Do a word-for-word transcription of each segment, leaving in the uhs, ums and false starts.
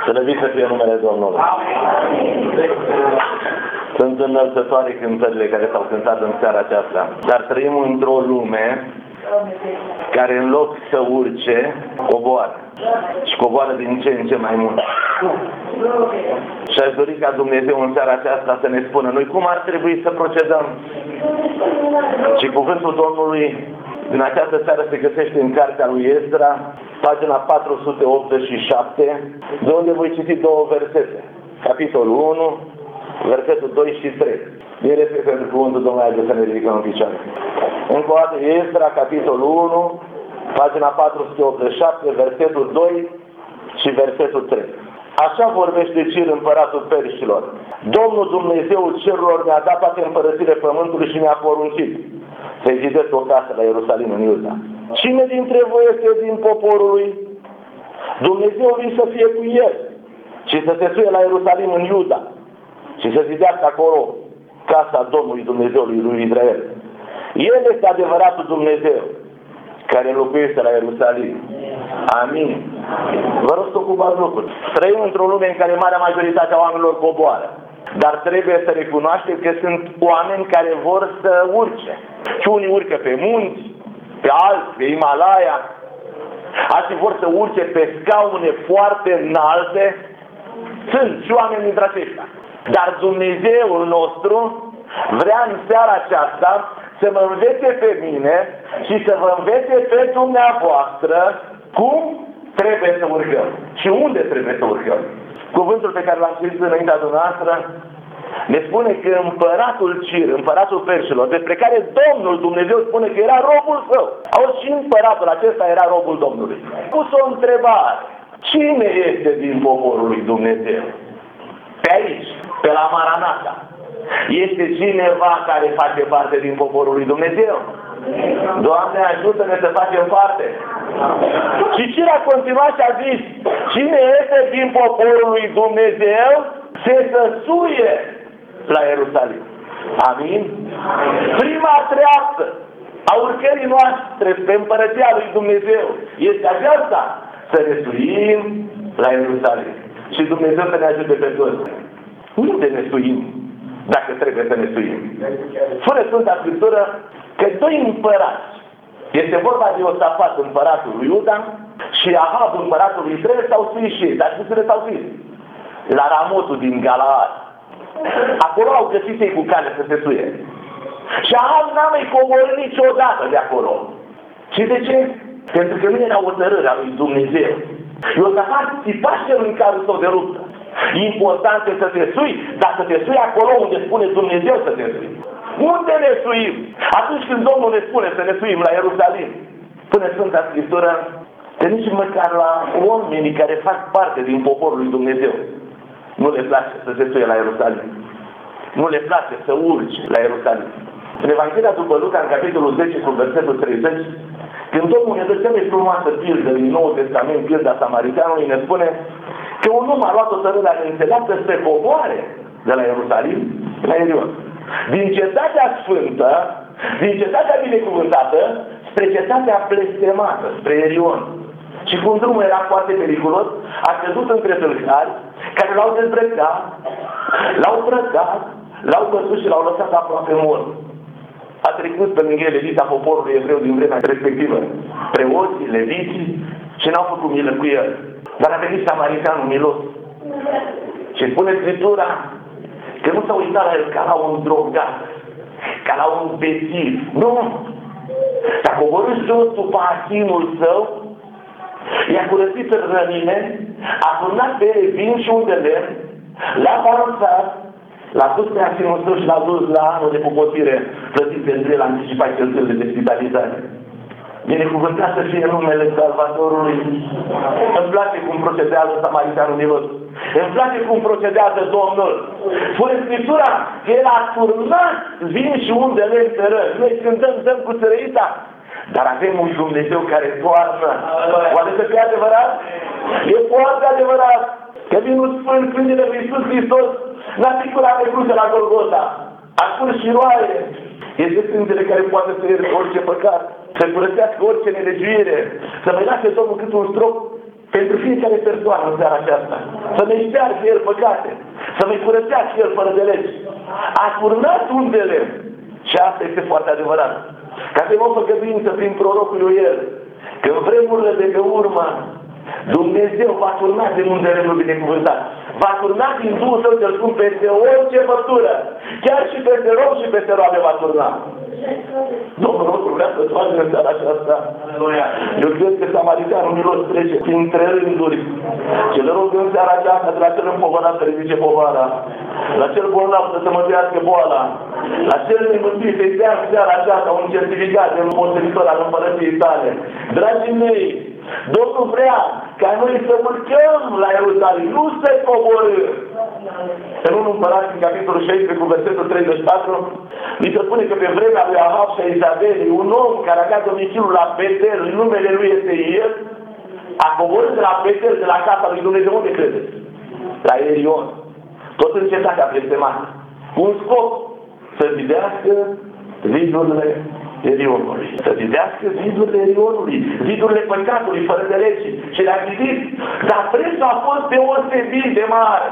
Slăvit să fie numele Domnului. Sunt înălțătoare cântările care s-au cântat în seara aceasta. Dar trăim într-o lume care în loc să urce, coboară. Și coboară din ce în ce mai mult. Și aș dori ca Dumnezeu în seara aceasta să ne spună noi cum ar trebui să procedăm. Și cuvântul Domnului din această seară se găsește în cartea lui Esdra, pagina patru sute optzeci și șapte, de unde voi citi două versete. Capitolul unu, versetul doi și trei. Din respect pentru cuvântul Domnului, de să ne ridicăm în picioare. Încă o dată, Esdra, capitolul unu, pagina patru sute optzeci și șapte, versetul doi și versetul trei. Așa vorbește Cir, împăratul Perșilor. Domnul Dumnezeul cerurilor mi-a dat toate împărățile pământului și mi-a poruncit să-i zidesc o casă la Ierusalim, în Iuda. Cine dintre voi este din poporul lui? Dumnezeu lui să fie cu el și să se suie la Ierusalim, în Iuda, și să zidească acolo casa Domnului Dumnezeului lui Israel. El este adevăratul Dumnezeu care locuiește la Ierusalim. Amin. Vă rog să ocupați lucruri. Trăim într-o lume în care marea majoritate a oamenilor coboară. Dar trebuie să recunoaștem că sunt oameni care vor să urce. Și unii urcă pe munți, pe Alpi, pe Himalaya. Alții vor să urce pe scaune foarte înalte. Sunt și oameni dintre aceștia. Dar Dumnezeul nostru vrea în seara aceasta să mă învețe pe mine și să vă învețe pe dumneavoastră cum trebuie să urcăm și unde trebuie să urcăm. Cuvântul pe care l-am citit înaintea dumneavoastră ne spune că împăratul Cir, împăratul Perșilor, despre care Domnul Dumnezeu spune că era robul său. Auzi, și împăratul acesta era robul Domnului. A pus o întrebare. Cine este din poporul lui Dumnezeu? Pe aici, pe la Maranata. Este cineva care face parte din poporul lui Dumnezeu? Doamne, ajută-ne să facem parte. Și cine a continuat și a zis, cine este din poporul lui Dumnezeu, se săsuie la Ierusalim. Amin? Prima treaptă a urcării noastre pe împărăția lui Dumnezeu este aceasta, să ne suim la Ierusalim. Și Dumnezeu să ne ajute pe toți. Unde ne suim? Dacă trebuie să ne suim. Spune Sfânta Scriptură că doi împărați, este vorba de Iosafat, împăratul lui Iuda, și Ahab, împăratul lui Israel, s-au suit și ei, dar știți unde s-au suit? La Ramotul din Galaad. Acolo au găsit ei cu cale să se suie. Și Ahab n-a mai coborât niciodată de acolo. Și de ce? Pentru că nu era hotărârea lui Dumnezeu. Iosafat țipa celui în carul său de luptă. Important este să te sui, dar să te sui acolo unde spune Dumnezeu să te sui. Unde ne suim? Atunci când Domnul ne spune să ne suim la Ierusalim. Spune Sfânta Scriptură că nici măcar la oamenii care fac parte din poporul lui Dumnezeu nu le place să se suie la Ierusalim. Nu le place să urce la Ierusalim. În Evanghelia după Luca, în capitolul zece, cu versetul treizeci, când Domnul ne dă cea mai frumoasă pildă din Noul Testament, pilda Samaritanului, ne spune că un om a luat o țărâre înțeleaptă să coboare de la Ierusalim la Irion. Din cetatea sfântă, din cetatea binecuvântată, spre cetatea blestemată, spre Irion. Și cum drumul era foarte periculos, a căzut între tâlhari care l-au dezbrăcat, l-au brăcat, l-au căzut și l-au lăsat aproape mort. A trecut pe lângă elita poporului evreu din vremea respectivă, preoții, leviții, și n-au făcut milă cu el. Dar a venit Samaritanul milos. Și spune Scriptura că nu s-a uitat la el ca la un drogat, ca la un bețiv. Nu! S-a coborât jos după achinul său, i-a curățit rănile, a turnat pe ele vin și un de lemn, l-a balansat, l-a dus pe achinul său și l-a dus la anul de popotire, plătit pentru el, anticipat cheltuielile de spitalizare. Binecuvântat să fie numele Salvatorului. Îmi place cum procedează Samaritanul milos. Îmi place cum procedează Domnul. Spune Scriptura că El a turnat vin și unde lemn pe răni. Noi cântăm, dăm cu țărăita. Dar avem un Dumnezeu care toarnă. Poate să fie adevărat? E foarte adevărat. Că vinul Sfânt, câinele lui Iisus Hristos, n-a picurat pe cruce la Golgota. A curs și roaie. Este sângele care poate să ierte orice păcat, să curățească orice nelegiuire, să mai lase Domnul cât un strop pentru fiecare persoană în seara aceasta. Să ne șteargă El păcate, să ne curățească El fără de legi. A turnat undele. Și asta este foarte adevărat. Ca să avem o făgăduință prin prorocul lui El, că în vremurile de pe urmă, Dumnezeu va turna din undele lui binecuvântat. Va turna din Duhul Său cel Sfânt peste orice făptură. Chiar și peste rob și peste roabe va turna. Domnul nostru vrea să facă în seara aceasta. Eu cred că Samaritanul milos trece printre rânduri. Ce le rog în seara aceasta de la cel împovărat să ridice povara, la cel bolnav să se mântuiască boala, la cel nemântuit să-i dea în seara aceasta un certificat de moștenitor al împărăției tale. Dragii mei, Domnul vrea ca noi să urcăm la Ierusalim, nu să coborâm. În unul Împărați, în capitolul șaisprezece, cu versetul treizeci și patru, mi se spune că pe vremea lui Ahab și a Izabelei, un om care avea domiciliul la Betel, numele lui este El, a coborât de la Betel, de la casa lui Dumnezeu, unde credeți? La Erion. Tot în cetatea blestemată. Un scop, să zidească zidurile Erionului. Să zidească zidurile Erionului, zidurile păcatului, fără de lege. Și le-a zidit. Dar prețul a fost deosebit de mare.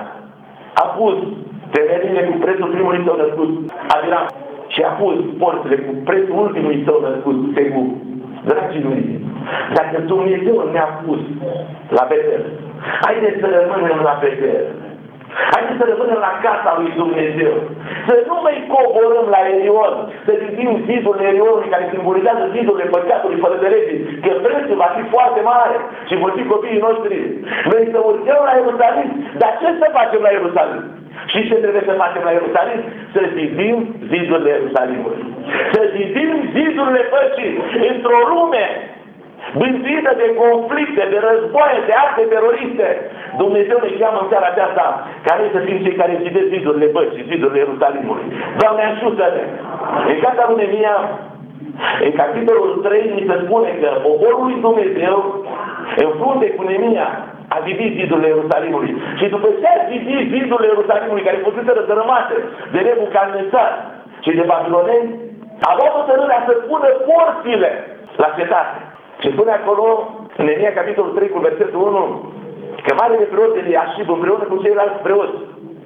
A pus temeline cu prețul primului său născut, Abiram. Și a pus porțile cu prețul ultimului său născut, Segub. Dragii mei, dacă Dumnezeu ne-a pus la Betel, haideți să rămânem la Betel. Haideți să rămânem la casa lui Dumnezeu. Să nu mai coborâm la Erion, să zidim zidurile Erionului care simbolizează zidurile păcatului fără de lege, că prețul va fi foarte mare și vor fi copiii noștri. Noi să urcăm la Ierusalim. Dar ce să facem la Ierusalim? Și ce trebuie să facem la Ierusalim? Să zidim zidurile Ierusalimului. Să zidim zidurile păcii într-o lume bântuită de conflicte, de războaie, de acte teroriste. Dumnezeu ne cheamă în seara aceasta care să fim cei care zidesc zidurile păcii, zidurile Ierusalimului. Doamne, ajută-ne! În cartea lui Neemia, în capitolul trei, ni se spune că poporul lui Dumnezeu, în frunte cu Neemia, a zidit zidurile Ierusalimului. Și după ce a zidit zidurile Ierusalimului, care fuseseră dărâmate de Nebucadnețar și de babiloneni, a luat hotărârea să pună porțile la cetate. Și spune acolo, în Neemia, capitolul trei, cu versetul unu, că marele preot Eliașib, împreună cu ceilalți preoți,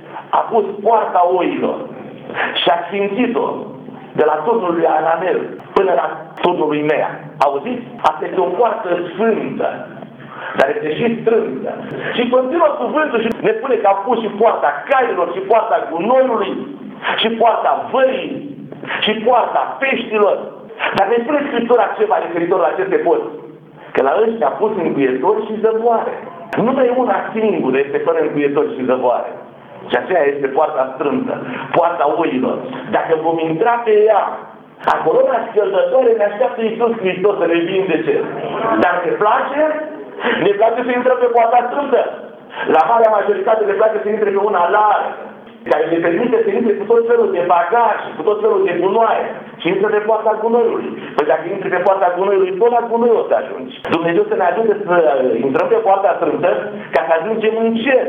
a pus poarta oilor și a sfințit-o de la turnul lui Ananel până la turnul lui Mea. Auziți? Asta este o poartă sfântă, dar este și strânsă. Și continuă cuvântul și ne spune că a pus și poarta cailor, și poarta gunoiului, și poarta vării, și poarta peștilor. Dar ne spune Scriptura ceva referitor la aceste porți. Că la ăștia a pus încuietori și zăvoare. Numai una singură este fără încuietori și zăvoare. Și aceea este poarta strânsă, poarta oilor. Dacă vom intra pe ea, acolo la scăldătoare ne așteaptă Iisus Hristos să ne vindece. Dar ne place? Ne place să intrăm pe poarta strânsă. La marea majoritate ne place să intre pe una largă, care ne permite să intre cu tot felul de bagaj, cu tot felul de gunoaie. Și intră pe poarta gunoiului. Păi dacă intri pe poarta gunoiului, tot la gunoi o să ajungi. Dumnezeu să ne ajute să intrăm pe poarta strânsă ca să ajungem în cer.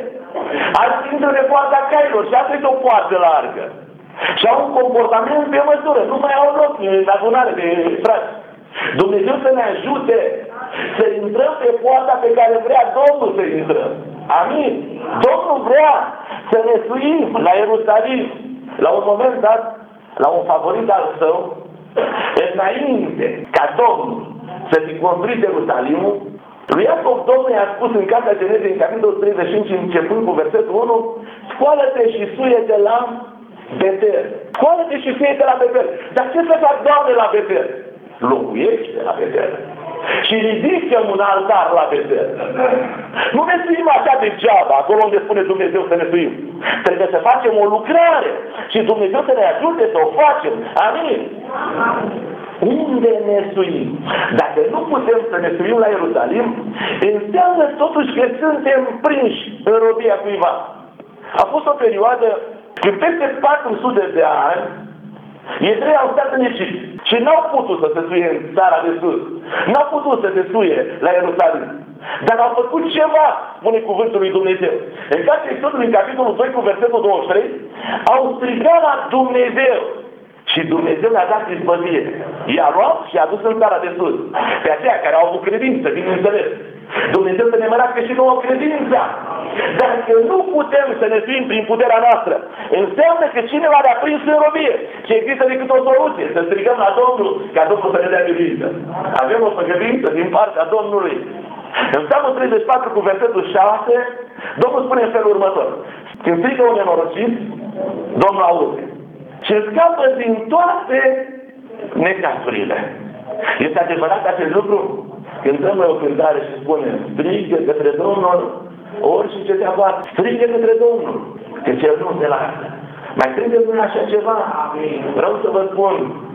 Alții intră pe poarta cailor și asta este o poartă largă. Și au un comportament pe măsură. Nu mai au loc în adunare de frați. Dumnezeu să ne ajute să intrăm pe poarta pe care vrea Domnul să intrăm. Amin. Domnul vrea să ne suim la Ierusalim. La un moment dat, la un favorit al său, înainte ca Domnul să fi construit Ierusalimul, lui Iacov Domnul i-a spus în Cartea Genezei, în capitolul treizeci și cinci, începând cu versetul unu, scoală-te și suie-te la Betel. Scoală-te și suie-te la Betel. Dar ce să fac, Doamne, la Betel? Locuiește la Betel. Și ridică un altar la Betel. Nu ne suim așa degeaba, acolo unde spune Dumnezeu să ne suim. Trebuie să facem o lucrare și Dumnezeu să ne ajute să o facem. Amin. Unde ne suim? Dacă nu putem să ne suim la Ierusalim, înseamnă totuși că suntem prinși în robia cuiva. A fost o perioadă când peste patru sute de ani evrei au stat în Egipt și n-au putut să se suie în țara de sus. N-au putut să se suie la Ierusalim. Dar au făcut ceva, spune cuvântul lui Dumnezeu. În cartea Exodului, în capitolul doi, cu versetul douăzeci și trei, au strigat la Dumnezeu. Și Dumnezeu le-a dat izbăvire. I-a luat și a dus în țara de sus. Pe aceia care au avut credință, bineînțeles. Dumnezeu să ne mărească și nouă credința. Dacă nu putem să ne fim prin puterea noastră, înseamnă că cineva ne-a prins în robie. Și există decât o soluție, să strigăm la Domnul, ca Domnul să ne dea biruință. Avem o făgăduință din partea Domnului. În Psalmul treizeci și patru cu versetul șase, Domnul spune în felul următor: când strigă un nenorocit, Domnul aude și îl scapă din toate necazurile. Este adevărat acest lucru? Cântăm noi o cântare și spunem: strigă către Domnul orice ce te abate, strigă către Domnul, că Cel nu te lasă. Mai trebuie să așa ceva? Vreau să vă spun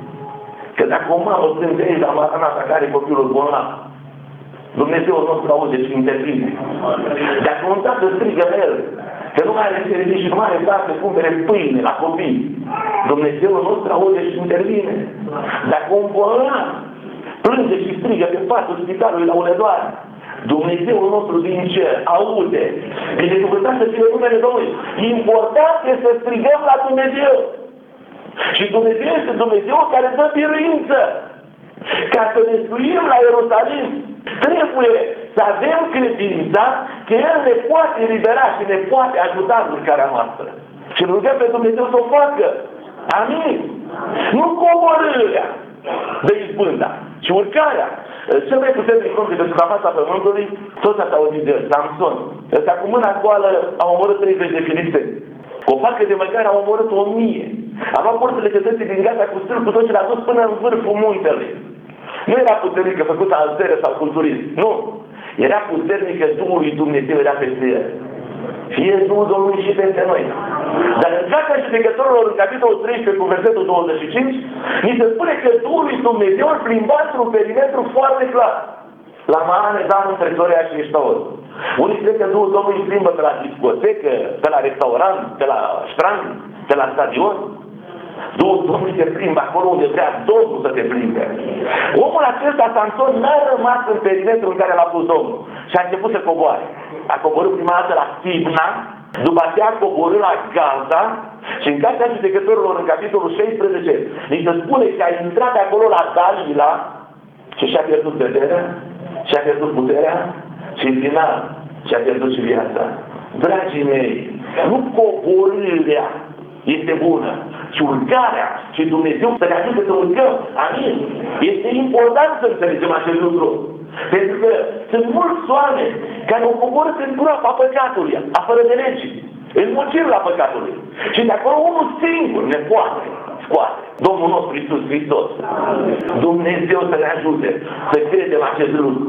că dacă o mamă plânge la Maranata care e copilul bolnav, Dumnezeul nostru aude și intervine. Dacă un tată strigă la el că nu mai are servicii și nu mai are bani să cumpere pâine la copii, Dumnezeul nostru aude și intervine. Dacă un bolnav plânge și strigă pe patul spitalului la uledoare, Dumnezeul nostru din cer aude. Binecuvântat să fie numele Domnului. Important este să strigăm la Dumnezeu. Și Dumnezeu este Dumnezeu care dă biruință. Ca să ne suim la Ierusalim, trebuie să avem credința că El ne poate elibera și ne poate ajuta în lucrarea noastră. Și rugăm pe Dumnezeu să o facă. Amin. Nu coborârea de izbânda, ci urcarea. Cel mai puternic om de pe suprafața pământului, toți ați auzit de el, Samson. Ăsta cu mâna goală a omorât treizeci de filisteni. Cu o facă de măgare a omorât o mie. A luat porțile cetății din Gaza cu stâlpul tot și l-a dus până în vârful muntelui. Nu era puternică făcută altere sau culturism. Nu. Era puternică Duhul lui Dumnezeu, era peste el. Fie Duhul Domnului și peste noi. Dar în Cartea Judecătorilor, în capitolul treisprezece, cu versetul douăzeci și cinci, ni se spune că Duhul lui Dumnezeu îl plimba într-un perimetru foarte clar. La Maane, Dan, între Zorea și Eștaol. Unii cred că Duhul Domnului îl plimbă pe la discotecă, pe la restaurant, pe la strand, pe la stadion. Duhul Domnului se plimbă acolo unde vrea Domnul să te plimbe. Omul acesta, Samson, n-a rămas în perimetru în care l-a pus Domnul. Și a început să coboare. A coborât prima dată la Tibna, după aceea a coborât la Gaza și în Cartea Judecătorilor, în capitolul șaisprezece, ni se spune că a intrat acolo la Dalila și și-a pierdut vederea, și-a pierdut puterea și în final și-a pierdut și viața. Dragii mei, nu coborârea este bună, și urcarea și Dumnezeu să ne ajute să urcăm. Amin. Este important să înțelegem acest lucru. Pentru că sunt mulți oameni care au coborât în groapa păcatului, a fără de legii, în mulțirea păcatului. Și de acolo unul singur ne poate scoate. Domnul nostru Iisus Hristos. Dumnezeu să ne ajute să credem acest lucru.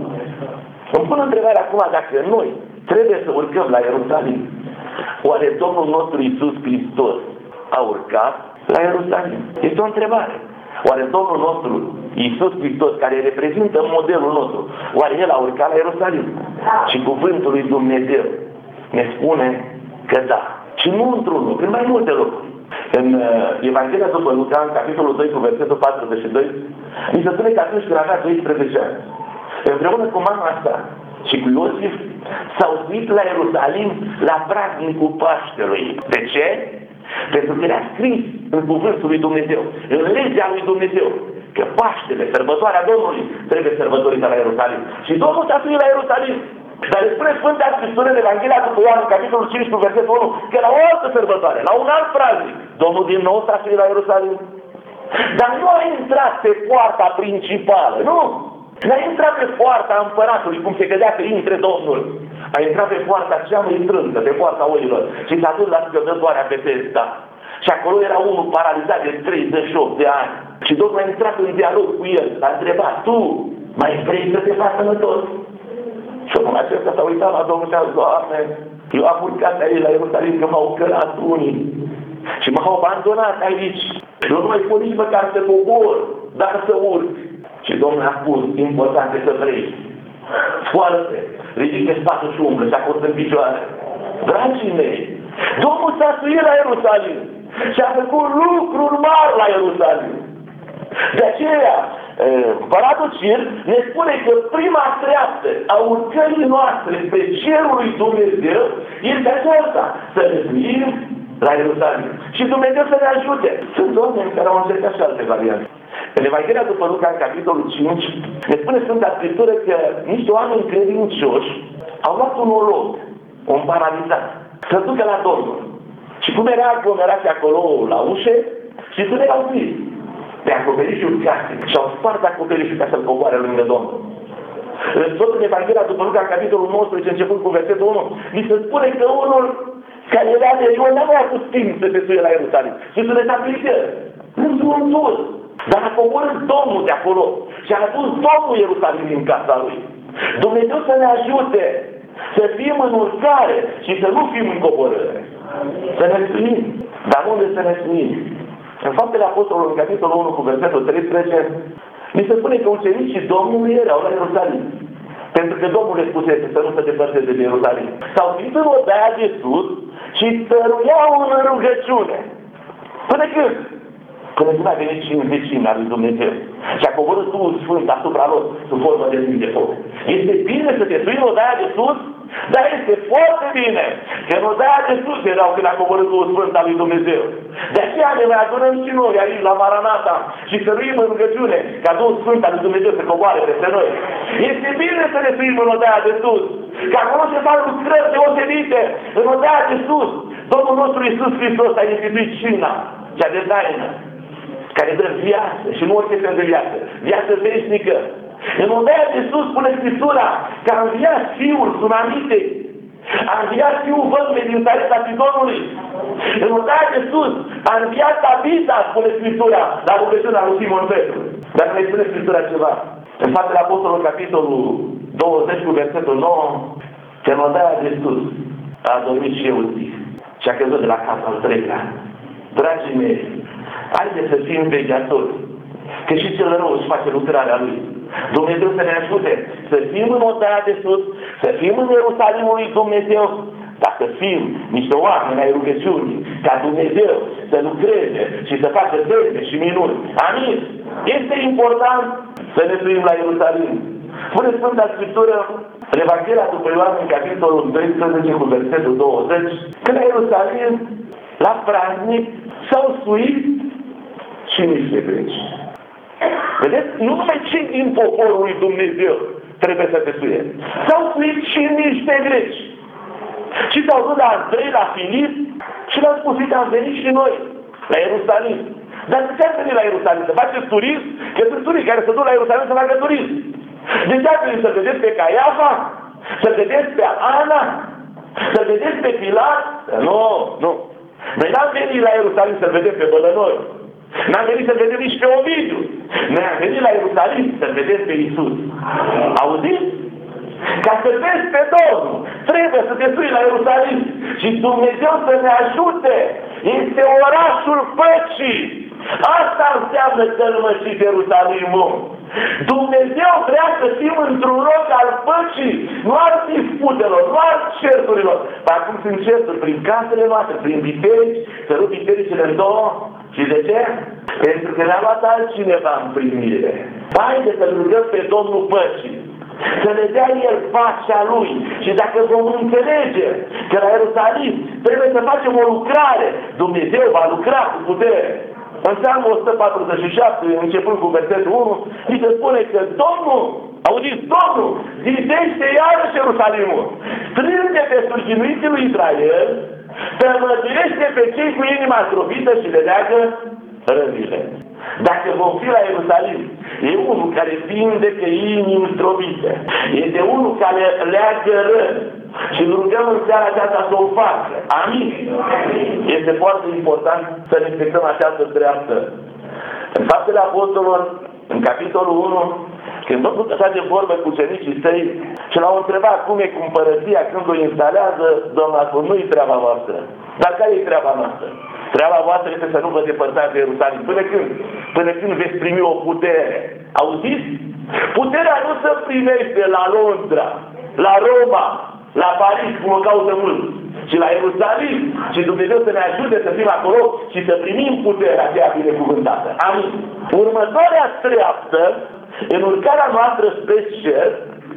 Îmi pun întrebarea acum dacă noi trebuie să urcăm la Ierusalim. Oare Domnul nostru Iisus Hristos a urcat la Ierusalim? Este o întrebare. Oare Domnul nostru Iisus Hristos, care reprezintă modelul nostru, oare El a urcat la Ierusalim? Și cuvântul lui Dumnezeu ne spune că da. Și nu într-un loc, în mai multe locuri. În uh, Evanghelia după Luca, în capitolul doi, cu versetul patruzeci și doi, mi se spune că atunci când avea doisprezece ani, împreună cu mama sa și cu Iosif, s-au suit la Ierusalim la praznicul Paștelui. De ce? Pentru că era scris în cuvântul lui Dumnezeu, în legea lui Dumnezeu, că Paștele, sărbătoarea Domnului, trebuie sărbătorită la Ierusalim. Și Domnul s-a suit la Ierusalim. Dar spune Sfânta Scriptură în Evanghelia după Ioan, în capitolul cinci, cu versetul unu, că la o altă sărbătoare, la un alt praznic, Domnul din nou s-a suit la Ierusalim. Dar nu a intrat pe poarta principală, nu! N-a intrat pe poarta împăratului, cum se gândea că intre Domnul. A intrat pe poarta cea mai strânsă, pe poarta oilor. Și s-a dus la scădătoarea Betesda. Și acolo era unul paralizat de treizeci și opt de ani. Și Domnul a intrat în dialog cu el. L-a întrebat: tu mai vrei să te faci sănătos? Și omul acesta s-a uitat la Domnul și a zis: Doamne, eu am urcat aici la Ierusalim că m-au călat unii. Și m-au abandonat aici. Eu nu mai pot nici măcar să cobor, dar să urc. Și Domnul a spus: important e să vrei. Scoală-te, ridică spatul și umblă, și-a pus în picioare. Dragii mei, Domnul s-a suit la Ierusalim și a făcut lucruri mari la Ierusalim. De aceea, Împăratul Cir ne spune că prima treaptă a urcării noastre pe cerul lui Dumnezeu este aceasta, să ne suim la Ierusalim. Și Dumnezeu să ne ajute. Sunt oameni care au încercat și alte variante. În Evanghelia după Luca, în capitolul cinci, ne spune Sfânta Scriptură că niște oameni credincioși au luat un olog, un paralizat, să ducă la Domnul. Și cum era aglomerați acolo la ușe, și să le au zis pe acoperișul casei și au spart acoperișul ca să-l coboare lângă Domnul. Tot în Evanghelia după Luca, în capitolul nouăsprezece, începând cu versetul unu, mi se spune că unul care era de Ion n-a mai avut timp să se suie la Ierusalim și să le aplică într-un dur. Dar a coborât Domnul de acolo și a adus Domnul Ierusalim în casa lui. Dumnezeu să ne ajute să fim în urcare și să nu fim în coborâre. Să ne suim. Dar unde să ne suim? În Faptele Apostolului, în capitolul unu, cu versetul treisprezece, mi se spune că ucenicii Domnului erau la Ierusalim. Pentru că Domnul le spusese să nu se depărteze de Ierusalim. S-au prins în odaia de sus și stăruiau în rugăciune. Până când? Până când a venit și în vecina lui Dumnezeu. Și a coborât Duhul Sfânt asupra lor sub formă de limbi de foc. Este bine să te sui în odaia de sus? Dar este foarte bine că în odaia de sus erau când a coborât Duhul Sfânt al lui Dumnezeu. De aceea ne mai adunăm și noi aici la Maranata și să ruim în rugăciune ca Duhul Sfânt al lui Dumnezeu să coboare peste noi. Este bine să ne suim în odaia de sus, că acolo se fac lucrări deosebite. În odaia de sus, Domnul nostru Iisus Hristos a instituit cina, cea de taină, care dă viață și nu orice fel de viață, viață veșnică. În odaia de sus spune Scriptura că a înviat Fiul Sunamite, a înviat Fiul Văduvei din Sarepta Sidonului. În odaia de sus a înviat Tabita, spune Scriptura, la rugăciunea lui Simon Petru. Dar ne spune Scriptura ceva. În Faptele Apostolului, capitolul douăzeci, cu versetul nouă, că în odaia de sus a dormit și Eutif și a căzut de la casa al treilea. Dragii mei, haideți să fim vegheatori, că și cel rău își face lucrarea lui. Dumnezeu să ne ajute să fim în odaia de sus, să fim în Ierusalimul lui Dumnezeu, dacă fim niște oameni ai rugăciunii, ca Dumnezeu să lucreze și să facă semne și minuni. Amin? Este important să ne suim la Ierusalim. Spune Sfânta Scriptură, în Evanghelia după Ioan, în capitolul doisprezece, cu versetul douăzeci, că la Ierusalim, la praznic, s-au suit și niște greci. Vedeți? Nu numai cei din poporul lui Dumnezeu trebuie să se suie. S-au suit și niște greci. Și s-au dus la Andrei, la Filip și le-au spus, că am venit și noi la Ierusalim. Dar de ce am venit la Ierusalim? Să faceți turism? Că sunt turiști care se duc la Ierusalim să facă turism. De ce am venit? Să vedeți pe Caiafa? Să vedeți pe Ana? Să vedeți pe Pilat? Nu, nu. Noi n-am venit la Ierusalim să vedem pe bălănori. N-am venit să vedem nici pe Ovidiu. Noi am venit la Ierusalim să vedem pe Iisus. Auziți? Ca să vezi pe Domnul, trebuie să te sui la Ierusalim. Și Dumnezeu să ne ajute. Este orașul păcii. Asta înseamnă călmăcit Ierusalimul. Dumnezeu vrea să fim într-un loc al păcii, nu al disputelor, nu al certurilor. Dar acum sunt certuri prin casele noastre, prin biserici, să rup bisericile în două. Și de ce? Pentru că ne-a luat altcineva în primire. Haideți să rugăm pe Domnul păcii, să ne dea El pacea Lui. Și dacă vom înțelege că la Ierusalim trebuie să facem o lucrare, Dumnezeu va lucra cu putere. În Psalmul o sută patruzeci și șapte, începând cu versetul unu, mi se spune că Domnul, auziți, Domnul zidește iarăși Ierusalimul, strânge pe surginuiții lui Israel, tămăduiește pe cei cu inima zdrobită și le leagă rănile. Dacă vom fi la Ierusalim, e unul care vindecă inimi zdrobite, este unul care leagă răni. Și rugăm în seara aceasta să o facă. Amin? Este foarte important să respectăm această treaptă. În Faptele Apostolilor, în capitolul unu, când Domnul stătea de vorbă cu ucenicii săi și l-au întrebat cum e cu împărăția, când o instalează, Domnul a spus, nu-i treaba voastră. Dar care e treaba noastră? Treaba voastră este să nu vă depărtați de Ierusalim. Până când? Până când veți primi o putere. Auziți? Puterea nu se primește la Londra, la Roma, la Paris, cum o caută mult, și la Ierusalim. Și Dumnezeu să ne ajute să fim acolo și să primim puterea aceea binecuvântată. Amin. Următoarea treaptă, în urcarea noastră spre cer,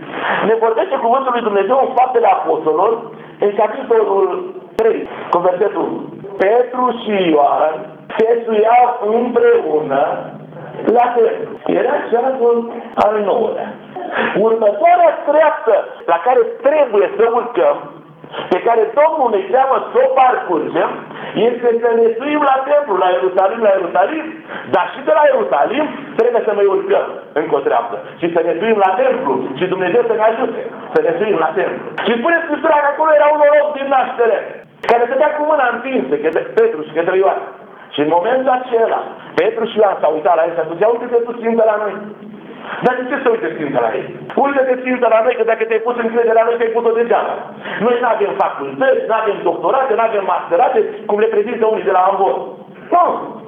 ne vorbește cuvântul lui Dumnezeu în Faptele Apostolilor, în capitolul trei, cu versetul Petru și Ioan se suiau împreună la templu. Era ceasul al nouălea. Următoarea treaptă la care trebuie să urcăm, pe care Domnul ne cheamă să o parcurgem, este să ne suim la templu, la Ierusalim, la Ierusalim, dar și de la Ierusalim trebuie să mai urcăm încă o treaptă și să ne suim la templu și Dumnezeu să ne ajute să ne suim la templu. Și spune Scriptura că acolo era un noroc din naștere, care stătea cu mâna întinsă către Petru și către Ioan. Și în momentul acela, Petru și Ioan s-au uitat la el și a spus, ia uite-te tu, Sfântă, la noi. Dar de ce să uite Sfântă la ei? Uite-te Sfântă la noi, că dacă te-ai pus încredere la noi, te-ai pus-o degeaba. Noi nu avem facultăți, nu avem doctorate, nu avem masterate, cum le prezintă unii de la Ambon. Nu!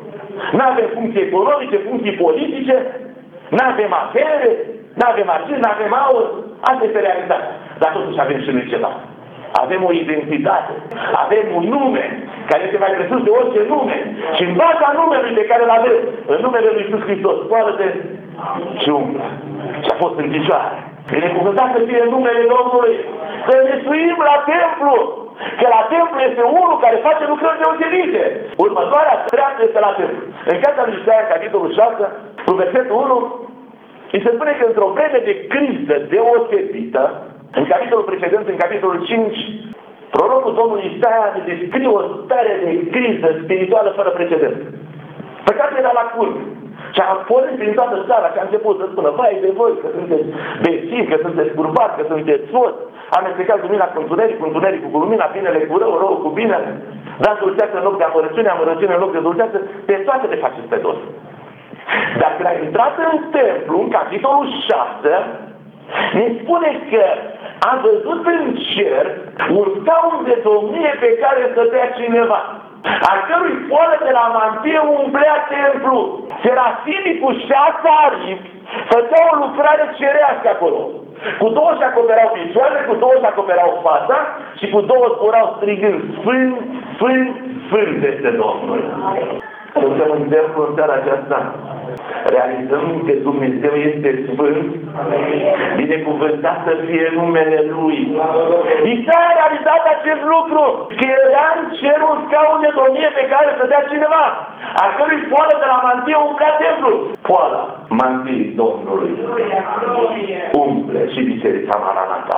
Nu avem funcții economice, funcții politice, nu avem avere, nu avem argint, nu avem aur. Asta este realitatea. Dar totuși avem și noi ceva. Avem o identitate, avem un nume care este mai presus de orice nume. Și în baza numelui pe care îl avem, în numele lui Iisus Hristos, scoală-te și umblă. Și a fost în picioare. Binecuvântat să fie numele Domnului. Să ne suim la templu. Că la templu este unul care face lucrări deosebite. Următoarea treaptă este la templu. În cartea lui Isaia, capitolul șase, cu versetul unu, îi se spune că într-o vreme de criză deosebită, în capitolul precedent, în capitolul cinci, prorocul Domnului Isaia ne descrie o stare de criză spirituală fără precedent. Păcatul era la curte. Și a pornit prin toată țara și a început să spună, vai de voi, că sunteți bețivi, că sunteți curbați, că sunteți soți, amestecați lumina cu întuneric, cu întuneric cu lumina, binele cu rău, rău cu bine, dați dulceață în loc de amărăciune, amărăciune în loc de dulceață, pe toate le faceți pe dos. Dar când a intrat în templu, în capitolul șase, ne spune că a văzut în cer un scaun de domnie pe care stătea cineva, al cărui poală de la mantie umplea templu. Serafimii cu șase aripi făceau o lucrare cerească acolo. Cu două își acoperau picioarele, cu două își acoperau fața și cu două zburau strigând, Sfânt, Sfânt, Sfânt este Domnul. Suntem în templu în seara aceasta. Realizăm că Dumnezeu este Sfânt, binecuvântat să fie numele Lui. Isaia a realizat acest lucru, că era în cer un scaun de domnie pe care stătea cineva, a cărui poală de la mantie umplea templu. Poala mantiei Domnului umple și biserica Maranata.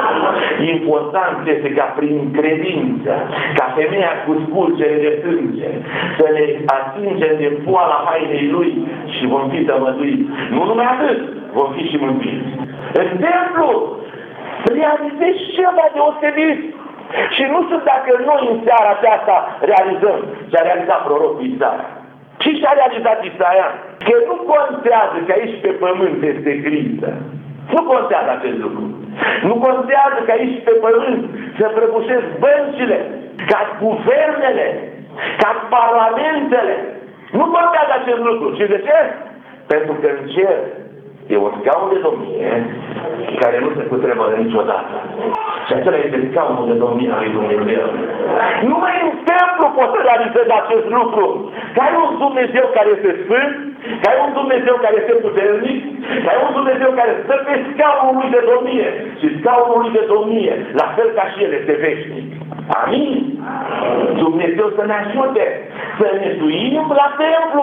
Important este ca prin credință, ca femeia cu scurgere de sânge, să ne atingem de poala hainei Lui și vom fi tămăduiți. Nu numai atât, vom fi și mântuiți. În templu realizezi ceva deosebit. Și nu știu dacă noi în seara aceasta realizăm ce a realizat prorocul Isaia. Și ce a realizat Isaia? Că nu contează că aici pe pământ este criză. Nu contează acest lucru. Nu contează că aici pe pământ se prăbușesc băncile, ca guvernele, ca parlamentele. Nu contează acest lucru. Și de ce? Pentru că în cer e un scaun de domnie care nu se cutremură niciodată. Și acela este scaunul de domnie al lui Dumnezeu. Numai în templu poți să realizezi acest lucru. Că ai un Dumnezeu care este sfânt, că ai un Dumnezeu care este puternic, că ai un Dumnezeu care stă pe scaunul lui de domnie. Și scaunul lui de domnie, la fel ca și el, este veșnic. Amin? Dumnezeu să ne ajute să ne suim la templu.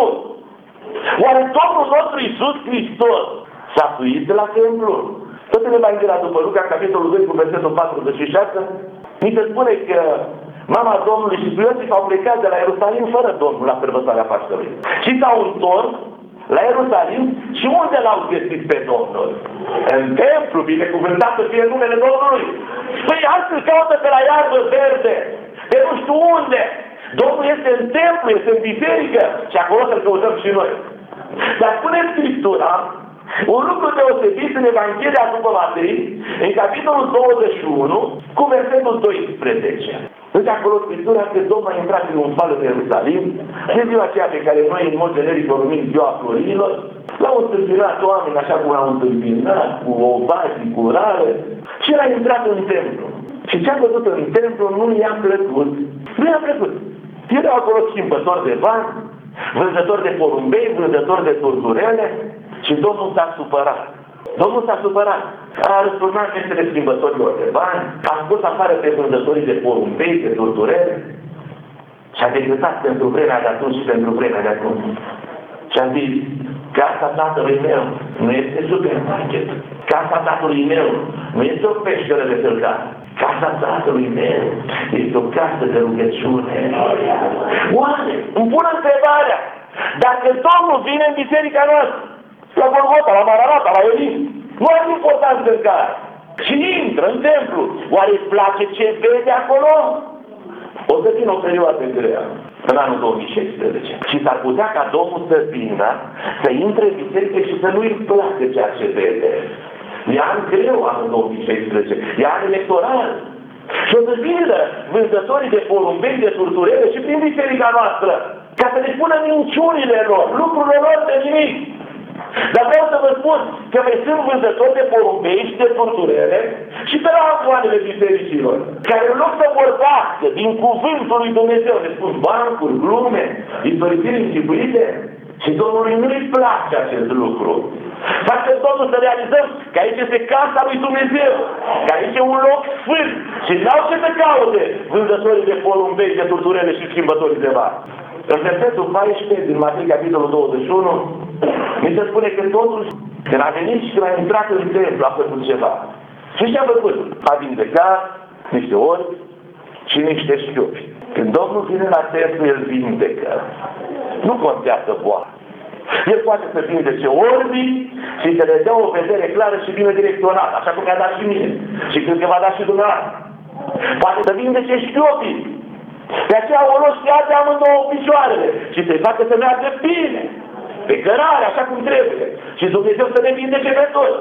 Oare Domnul nostru Iisus Hristos s-a suit la templu? Tot în Evanghelia după Luca, capitolul doi, cu versetul patruzeci și șase, mi se spune că mama Domnului și Iosif au plecat de la Ierusalim fără Domnul la sărbătoarea Paștelui. Și s-au întors la Ierusalim și unde l-au găsit pe Domnul? În templu, binecuvântat să fie numele Domnului. Păi astăzi caută pe la iarbă verde, pe nu știu unde. Domnul este în templu, este în biserică și acolo să-L căutăm și noi. Dar spune Scriptura un lucru deosebit în Evanghelia după Matei, în capitolul douăzeci și unu, cu versetul doisprezece. Deci acolo Scriptura că Domnul a intrat triumfal în Ierusalim, în ziua aceea pe care noi în mod generic o numim ziua florilor, l-au întâmpinat oameni așa cum l-au întâmpinat, cu ovații, cu rare, și el a intrat în templu. Și ce a văzut în templu nu i-a plăcut. Nu i-a plăcut. Erau acolo schimbători de bani, vânzători de porumbei, vânzători de turturele și Domnul s-a supărat. Domnul s-a supărat. A răsturnat mesele schimbătorilor de bani, a scos afară pe vânzătorii de porumbei, de turturele și a decretat pentru vremea de atunci și pentru vremea de atunci. Și a zis, Casa tatălui meu nu este supermarket. Casa tatălui meu nu este o peșteră de călcat. Casa tatălui meu este o casă de rugăciune. Oare, îmi pun întrebarea, dacă Domnul vine în biserica noastră, la Golgota, la Maranata, la Elim, nu are importanță în care. Și intră în templu, oare îi place ce vede acolo? O să vină o perioadă grea, în anul două mii șaisprezece. Și s-ar putea ca Domnul să vină, să intre în biserică și să nu-i placă ceea ce vede. E an greu anul două mii șaisprezece, e an electoral. Și o să vină vânzătorii de porumbei, de turturele și prin biserica noastră, ca să ne spună minciunile lor, lucrurile lor de nimic. Dar vreau să vă spun că mai sunt vânzători de porumbei și de turturele și pe la antoanele bisericilor, care în loc să vorbească din cuvântul lui Dumnezeu, ne spun bancuri, glume, istoriciri închipuite, și Domnului nu-i place acest lucru. Facem totul să realizăm că aici este casa lui Dumnezeu, că aici e un loc sfânt și n-au ce să caute vânzătorii de porumbei, de turturele și schimbătorii de bani. În versetul paisprezece din Matei, capitolul douăzeci și unu, mi se spune că totuși, când a venit și când a intrat în templu, a făcut ceva. Și ce a făcut? A vindecat niște orbi și niște șchiopi. Când Domnul vine la templu, El vindecă. Nu contează boala. El poate să vindece orbii și să le dea o vedere clară și bine direcționată, așa cum mi-a dat și mine. Și cred că va da și dumneavoastră. Poate să vindece șchiopii. De aceea o luă și de amândouă picioarele și să-i facă să meargă bine, pe cărare, așa cum trebuie. Și Dumnezeu să ne vindece pe toți.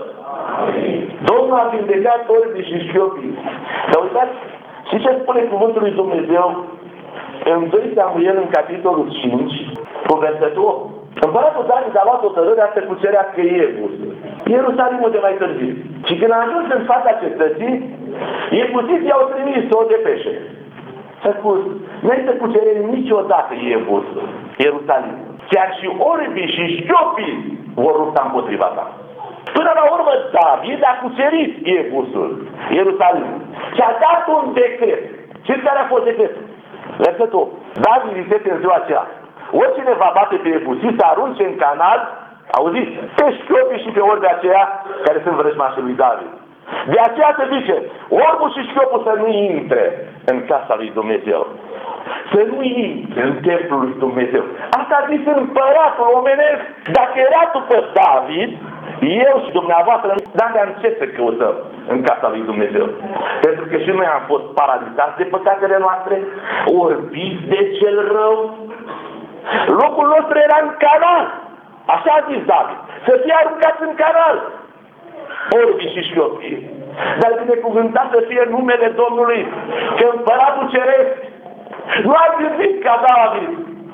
Domnul a vindecat orbii și șchiopii. Dar uitați, și ce spune cuvântul lui Dumnezeu în doi Samuel, în capitolul cinci, cu versetul opt. Împăratul David a luat hotărârea să cucerească Iebusul, Ierusalimul de mai târziu. Și când a ajuns în fața cetății, Iebusiții i-au trimis o depeșe. S-a spus, nu-i să cucerim niciodată Iebusul, Ierusalim. Chiar și orbii și șchiopii vor lupta împotriva ta. Până la urmă, David a cucerit Iebusul, Ierusalim. Și a dat un decret. Știți care a fost decretul? Versetul. David zisese în ziua aceea, oricine va bate pe Iebusi să arunce în canal, auziți, pe șchiopii și pe orbii aceia care sunt vrăjmașii lui David. De aceea se zice, orbul și șchiopul să nu intre în casa lui Dumnezeu. Să nu intre în templul lui Dumnezeu. Asta a zis împăratul omenesc. Dacă era după David, eu și dumneavoastră n-aveam ce să căutăm în casa lui Dumnezeu. Pentru că și noi am fost paralizați de păcatele noastre, orbiți de cel rău. Locul nostru era în canal. Așa a zis David. Să fie aruncați în canal orbii și șchiopii. Dar binecuvântat să fie numele Domnului, că împăratul ceresc nu a gândit ca David.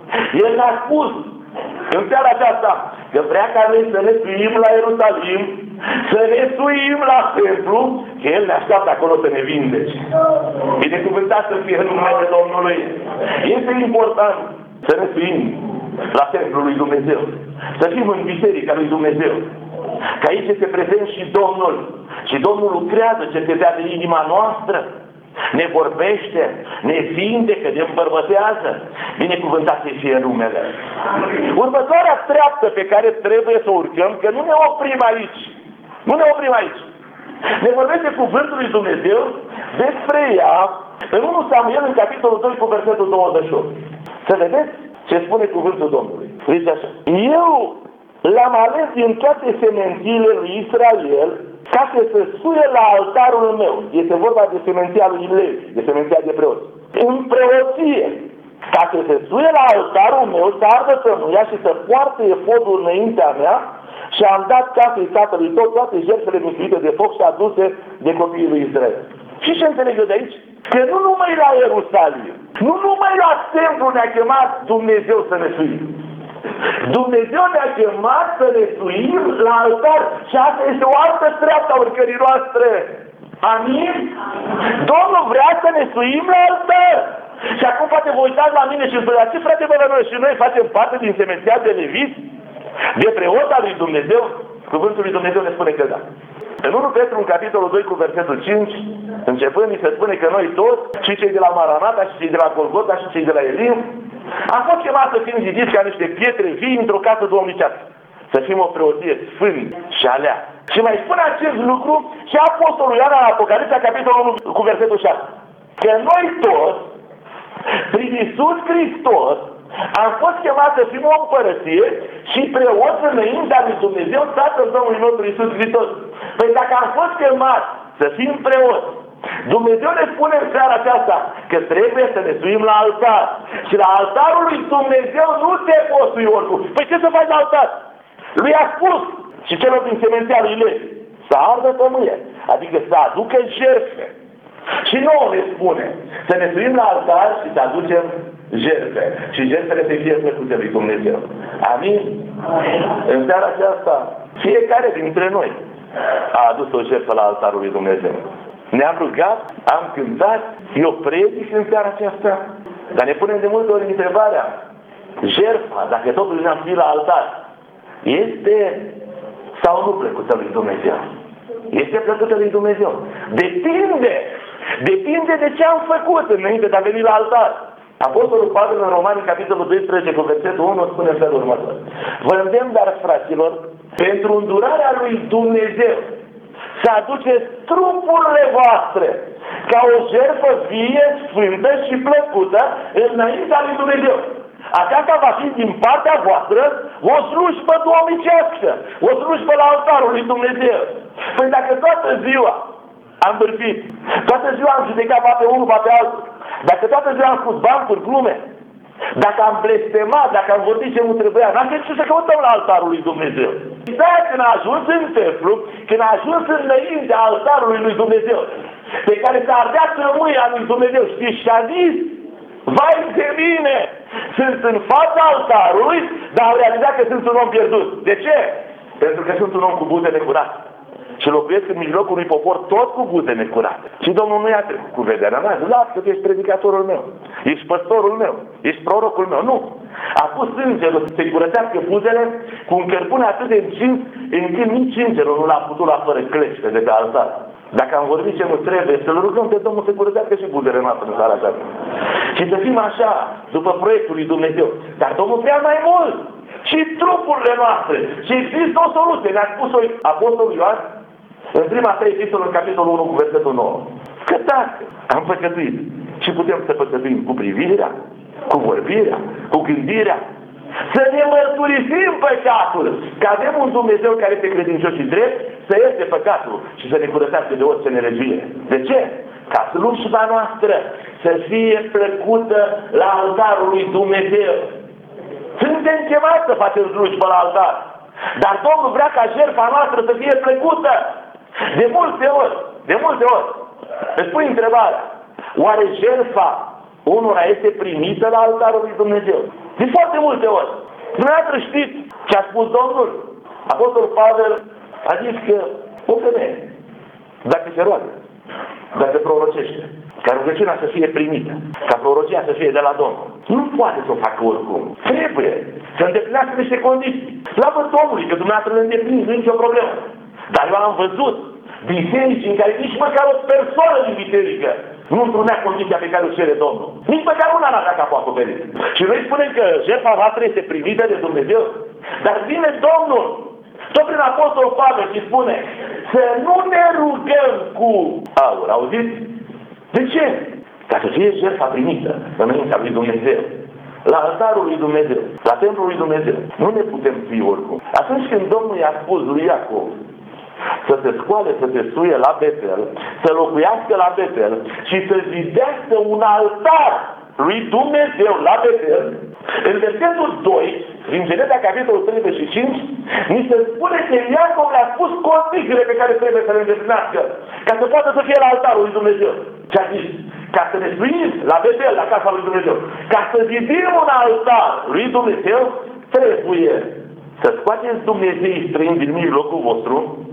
El ne-a spus în seara aceasta că vrea ca noi să ne suim la Ierusalim, să ne suim la templu, că El ne așteaptă acolo să ne vindece. Binecuvântat să fie numele Domnului. Este important să ne suim la templul lui Dumnezeu, să fim în biserica lui Dumnezeu, că aici este prezent și Domnul. Și Domnul lucrează, cercetează inima noastră, ne vorbește, ne vindecă, ne îmbărbătează. Binecuvântat să fie numele. Următoarea treaptă pe care trebuie să o urcăm, că nu ne oprim aici. Nu ne oprim aici. Ne vorbește cuvântul lui Dumnezeu despre ea în unu Samuel, în capitolul doi, cu versetul douăzeci și opt. Să vedeți ce spune cuvântul Domnului. Zice așa. Eu l-am ales din toate semențiile lui Israel ca să se suie la altarul meu. Este vorba de semenția lui Levi, de semenția de preoți. În preoție, ca să se suie la altarul meu, să ardă sămâia și să poarte efodul înaintea mea, și am dat casei tatălui tot toate jertfele mistuite de foc și aduse de copiii lui Israel. Și ce înțeleg eu de aici? Că nu numai la Ierusalim, nu numai la templu ne-a chemat Dumnezeu să ne suim. Dumnezeu ne-a chemat să ne suim la altar și asta este o altă treaptă a urcării noastre. Amin? Domnul vrea să ne suim la altar. Și acum poate vă uitați la mine și îmi spuneți, ce frate, bă, noi și noi facem parte din semenția de levit, de preot al lui Dumnezeu? Cuvântul lui Dumnezeu ne spune că da. În unu Petru, în capitolul doi, cu versetul cinci, începând, mi se spune că noi toți, și cei de la Maranata, și cei de la Golgota, și cei de la Elim, am fost chemați să fim zidiți ca niște pietre vii într-o casă domnicească. să fim o preoție sfânt și alea. Și mai spune acest lucru și Apostolul Ioan la Apocalipsa, capitolul unu, cu versetul șase. Că noi toți, prin Iisus Hristos, am fost chemați să fim o împărăție și preoți înaintea lui Dumnezeu, Tatăl Domnului nostru Iisus Hristos. Păi dacă am fost chemați să fim preoți, Dumnezeu ne spune în seara aceasta că trebuie să ne suim la altar. Și la altarul lui Dumnezeu nu te poți sui oricum. Păi ce să faci la altar? Lui a spus și celor din semenția lui Levi să ardă tămâie, adică să aducă jertfe. Și nouă ne spune să ne suim la altar și să aducem jertfe. Și jertfele să fie plăcute lui Dumnezeu. Amin? Amin? În seara aceasta, fiecare dintre noi a adus o jertfă la altarul lui Dumnezeu. Ne-am rugat, am cântat, eu predic în seara aceasta, dar ne punem de multe ori întrebarea, jertfa, dacă totul ne-am fi la altar, este sau nu plăcută lui Dumnezeu? Este plăcută lui Dumnezeu. Depinde! Depinde de ce am făcut înainte de a veni la altar. Apostolul Pavel în Romani, capitolul doisprezece, cu versetul unu, spune în felul următor. Vă îndemn, dar, fraților, pentru îndurarea lui Dumnezeu, să aduceți trupurile voastre ca o jertfă vie, sfântă și plăcută înaintea lui Dumnezeu. Aceasta va fi din partea voastră o slujbă duhovnicească, o slujbă la altarul lui Dumnezeu. Păi dacă toată ziua am bârfit, toată ziua am judecat ba pe unul, ba pe altul, dacă toată ziua am spus bancuri, glume, dacă am blestemat, dacă am vorbit ce nu trebuia, n-am gândit să căutăm la altarul lui Dumnezeu. Dar când a ajuns în templu, când a ajuns înaintea altarului lui Dumnezeu, pe care s-a ardea tămâia lui Dumnezeu, știți, și a zis, vai de mine, sunt în fața altarului, dar am realizat că sunt un om pierdut. De ce? Pentru că sunt un om cu buze necurate. Și locuiesc în mijlocul unui popor tot cu buze necurate. Și Domnul nu i-a trecut cu vederea mea. Lasă că ești predicatorul meu, ești păstorul meu, ești prorocul meu. Nu. A pus îngerul să-i curățească buzele cu un cărbune atât de încins, încât nici îngerul nu l-a putut la fără clește de pe altar. Dacă am vorbit ce nu trebuie, să-L rugăm pe Domnul să curățească și buzele noastre în seara aceasta. Și să fim așa, după proiectul lui Dumnezeu. Dar Domnul vrea mai mult. Și trupurile noastre. Și există o soluție. Ne-a spus-o Apostolul Ioan în prima sa epistolă, în capitolul unu, cu versetul nouă. Că dacă am păcătuit și putem să păcătuim cu privirea, cu vorbirea, cu gândirea, să ne mărturisim păcatul, că avem un Dumnezeu care este credincios și drept, să ierte păcatul și să ne curățească de orice neregire. De ce? Ca slujba noastră să fie plăcută la altarul lui Dumnezeu. Suntem chemați să facem slujbă la altar, dar Domnul vrea ca jertfa noastră să fie plăcută. De multe ori, de multe ori, îți pui întrebarea, oare jertfa unora este primită la altarul lui Dumnezeu? De foarte multe ori. Dumneavoastră știți ce a spus Domnul? Apostolul Pavel a zis că o femeie, dacă se roagă, dacă prorocește, ca rugăciunea să fie primită, ca prorocia să fie de la Domnul, nu poate să o facă oricum. Trebuie să îndeplinească niște condiții. Slavă Domnului că dumneavoastră le îndepliniți, nu e nicio problemă. Dar eu am văzut biserici în care nici măcar o persoană din biserică nu întrunea condiția pe care o cere Domnul. Nici măcar una n-avea capul acoperit. Și noi spunem că jertfa noastră este primită de Dumnezeu. Dar vine Domnul, tot prin Apostolul Pavel, și spune să nu ne rugăm cu aur. Auziți? De ce? Ca să fie jertfa primită înaintea lui Dumnezeu. La altarul lui Dumnezeu, la templul lui Dumnezeu. Nu ne putem fi oricum. Atunci când Domnul i-a spus lui Iacov să se scoale, să se suie la Betel, să locuiască la Betel și să zidească un altar lui Dumnezeu la Betel, în versetul doi, din Geneza, capitolul treizeci și cinci, ni se spune că Iacov le-a spus condițiile pe care trebuie să le îndeplinească ca să poată să fie la altarul lui Dumnezeu. Și a zis, ca să ne suim la Betel, la casa lui Dumnezeu, ca să zidim un altar lui Dumnezeu, trebuie să scoateți Dumnezeii străini din mijlocul vostru,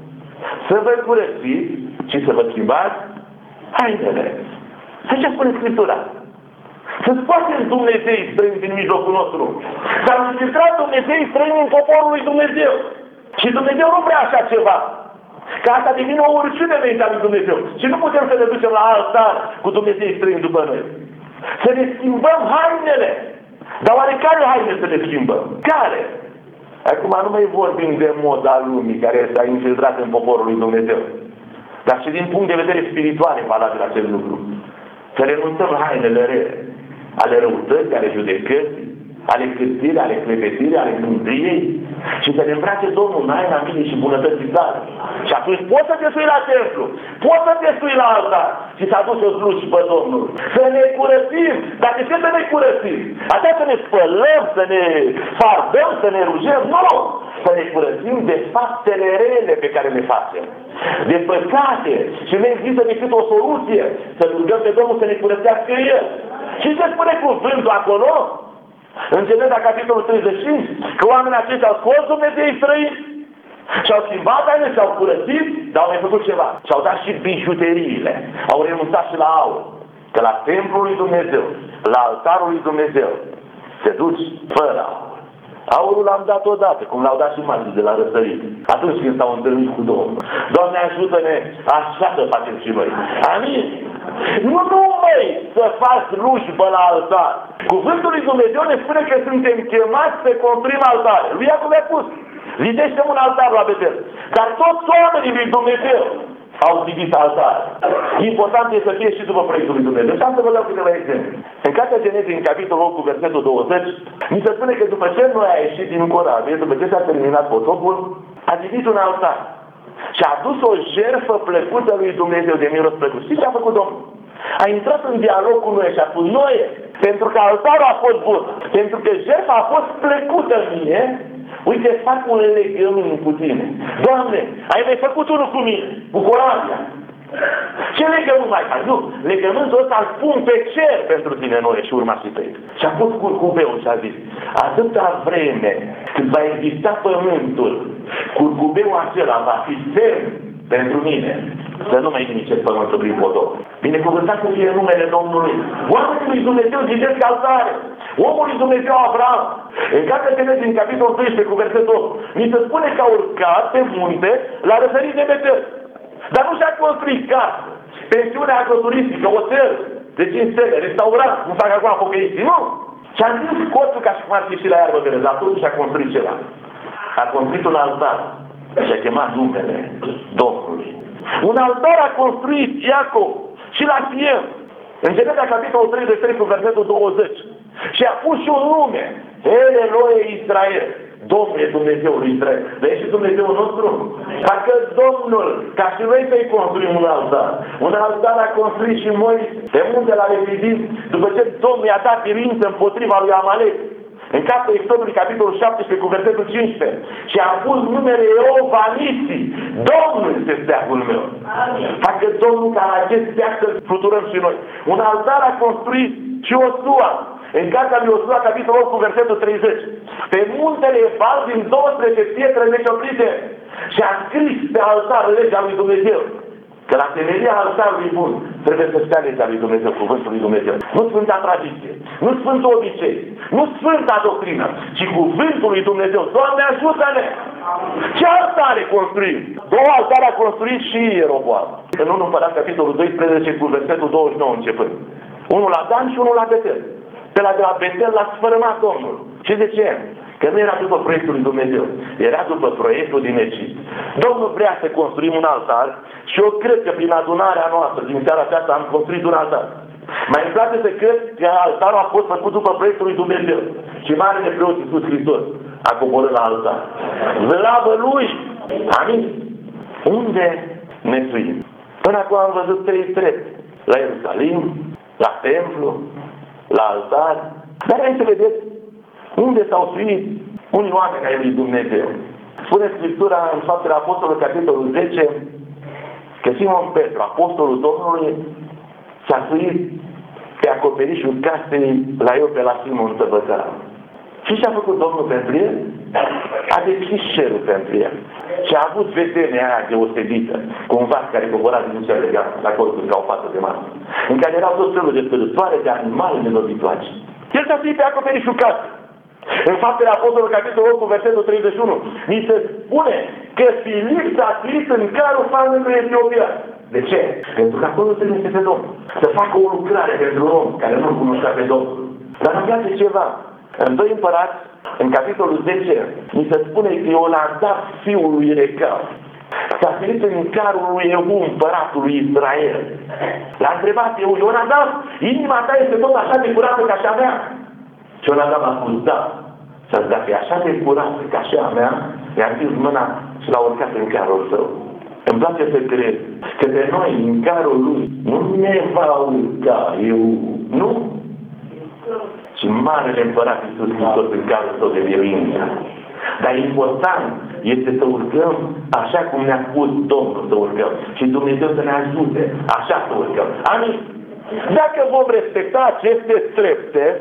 să vă curățiți și să vă schimbați hainele. Așa spune Scriptura. Să scoatem Dumnezeii străini din mijlocul nostru. S-au infiltrat Dumnezeii străini în poporul lui Dumnezeu. Și Dumnezeu nu vrea așa ceva. Că asta devine o urăciune înaintea lui Dumnezeu. Și nu putem să ne ducem la altar cu Dumnezeii străini după noi. Să ne schimbăm hainele. Dar oare care haine să ne schimbăm? Care? Acum nu mai vorbim de moda lumii care s-a infiltrat în poporul lui Dumnezeu. Dar și din punct de vedere spiritual e valabil acest lucru. Să renunțăm la hainele rele, ale răutății, ale judecății, ale cârtirii, ale clepetirii, ale mândriei și să ne îmbrace Domnul în haina milii și bunătății tale. Și atunci poți să te sui la templu, poți să te sui la altar și să aduci o sluși pe Domnul. Să ne curățim, dar de ce să ne curățim? Așa să ne spălăm, să ne fardăm, să ne rugăm? Nu! Să ne curățim de faptele rele pe care le facem, de păcate. Și nu există decât o soluție, să rugăm pe Domnul să ne curățească El. Și ce spune cuvântul acolo? În Geneza, capitolul treizeci și cinci, că oamenii aceștia au scos Dumnezeu străini și-au schimbat haine, și-au curățit, dar au mai făcut ceva. Și-au dat și bijuteriile. Au renunțat și la aur. Că la templul lui Dumnezeu, la altarul lui Dumnezeu, te duci fără aur. Aurul l-am dat odată, cum l-au dat și magii de la răsărit. Atunci când s-au întâlnit cu Domnul. Doamne, ajută-ne, așa să facem și noi. Amin? Nu numai să faci slujbă la altar. Cuvântul lui Dumnezeu ne spune că suntem chemați să construim altare. Lui Iacov a pus: zidește un altar la Betel. Dar toți oamenii lui Dumnezeu au zidit altare. Important este să fie și după proiectul lui Dumnezeu. Și am să vă dau câteva exemple. În Cartea Genezei, în capitolul opt, cu versetul douăzeci, mi se spune că după ce Noe a ieșit din corabie, după ce s-a terminat potopul, a zidit un altar. Și a adus o jertfă plăcută lui Dumnezeu de miros plăcut. Știți ce a făcut Domnul? A intrat în dialog cu Noe și a spus: Noe, pentru că altarul a fost bun, pentru că jertfa a fost plăcută mie, uite, fac un legământ cu tine. Doamne, ai mai făcut unul cu mine, cu corabia. Ce legământ mai faci? Nu, legământul ăsta îl pun pe cer pentru tine, Noe și urmașii tăi. Și a pus curcubeul și a zis: atâta vreme cât va exista pământul, curcubeul acela va fi semn pentru mine să nu mai nimicesc pământul prin potop. Binecuvântat să fie numele Domnului. Oamenii lui Dumnezeu zidesc altare. Omul lui Dumnezeu Avram, în Cartea Genezei, în capitolul doisprezece, cu versetul opt, mi se spune că a urcat pe munte la răsărit de Betel. Dar nu și-a construit casă, pensiune agroturistică, hotel de cinci stele, restaurant, nu fac acum apocăiții, nu! Și-a zis coțul ca și cum ar fi și la iarbă verde, dar totuși și-a construit ceva. A construit un altar și a chemat numele Domnului. Un altar a construit Iacov și la Siem. În Geneza, capitolul treizeci și trei, cu versetul douăzeci. Și a pus și un nume: El Eloi Israel. Domnul e Dumnezeul lui Israel. Dar e și Dumnezeul nostru. Dacă Domnul, ca și noi să-i construim un altar. Un altar a construit și Moise pe munte la Refidim, după ce Domnul i-a dat biruință împotriva lui Amalek. În Cartea Exodului, capitolul șaptesprezece, cu versetul cincisprezece. Și a pus numele Jehova Nissi. Domnul este steagul meu. Dacă Domnul ca acest steag să-l fluturăm și noi. Un altar a construit și Iosua. În Cartea lui Iosua, capitolul opt, cu versetul treizeci. Pe muntele Ebal, din douăsprezece pietre necioplite, și a scris pe altar legea lui Dumnezeu. Că la temelia altarului bun trebuie să stea legea lui Dumnezeu, cuvântul lui Dumnezeu. Nu sfânta tradiție, nu sfântul obicei, nu sfânta doctrină, ci cuvântul lui Dumnezeu. Doamne, ajută-ne! Ce altare construim? Două altare a construit și Ieroboam. În unu Împărați, capitolul doisprezece, cu versetul douăzeci și nouă începând. Unul la Dan și unul la Betel. Pe la de la Betel l-a sfărâmat Domnul. Și de ce? Că nu era după proiectul lui Dumnezeu. Era după proiectul din Egipt. Domnul vrea să construim un altar și eu cred că prin adunarea noastră din seara aceasta am construit un altar. Mai îmi place să cred că altarul a fost făcut după proiectul lui Dumnezeu. Și Marele Preot Iisus Hristos a coborât la altar. Slavă Lui! Amin? Unde ne suim? Până acum am văzut trei trepte. La Ierusalim, la templu, la altar. Dar hai să vedeți unde s-au suit unii oameni ai lui Dumnezeu. Spune Scriptura în Faptele Apostolului, capitolul zece, că Simon Petru, apostolul Domnului, s-a suit pe acoperișul casei la Iope, la Simon Tăbățăran. Și ce-a făcut Domnul pentru el? A deschis cerul pentru el. Și a avut vedenia aia deosebită, cu un vas care cobora din cer legat la colțul ca o față de masă, în care erau tot felul de spărătoare, de animale nelobitoare. El s-a suit pe acoperișul casei. În Faptele Apostolului, capitolul opt, versetul treizeci și unu, mi se spune că Filip s-a suit în carul fanului Etiopia. De ce? Pentru că acolo trebuie pe Domnul. Să facă o lucrare pentru un om care nu cunoștea pe Domnul. Dar îmi place ceva. În doi Împărați, în capitolul zece, mi se spune că Ionadab, fiul lui Recab, s-a ferit în carul lui Jehu, împăratul lui Israel. L-a întrebat eu, Ionadab, inima ta este tot așa de curată ca și a mea? Și Ionadab a spus, da. Și-a zis, dacă e așa de curată ca și a mea, i-a zis mâna și l-a urcat în carul său. Îmi place să cred că de noi, în carul lui, nu ne va urca eu, nu? Și marele împărat Iisus Hristos în carul său de biruință. Dar important este să urcăm așa cum ne-a spus Domnul să urcăm. Și Dumnezeu să ne ajute așa să urcăm. Amin? Dacă vom respecta aceste trepte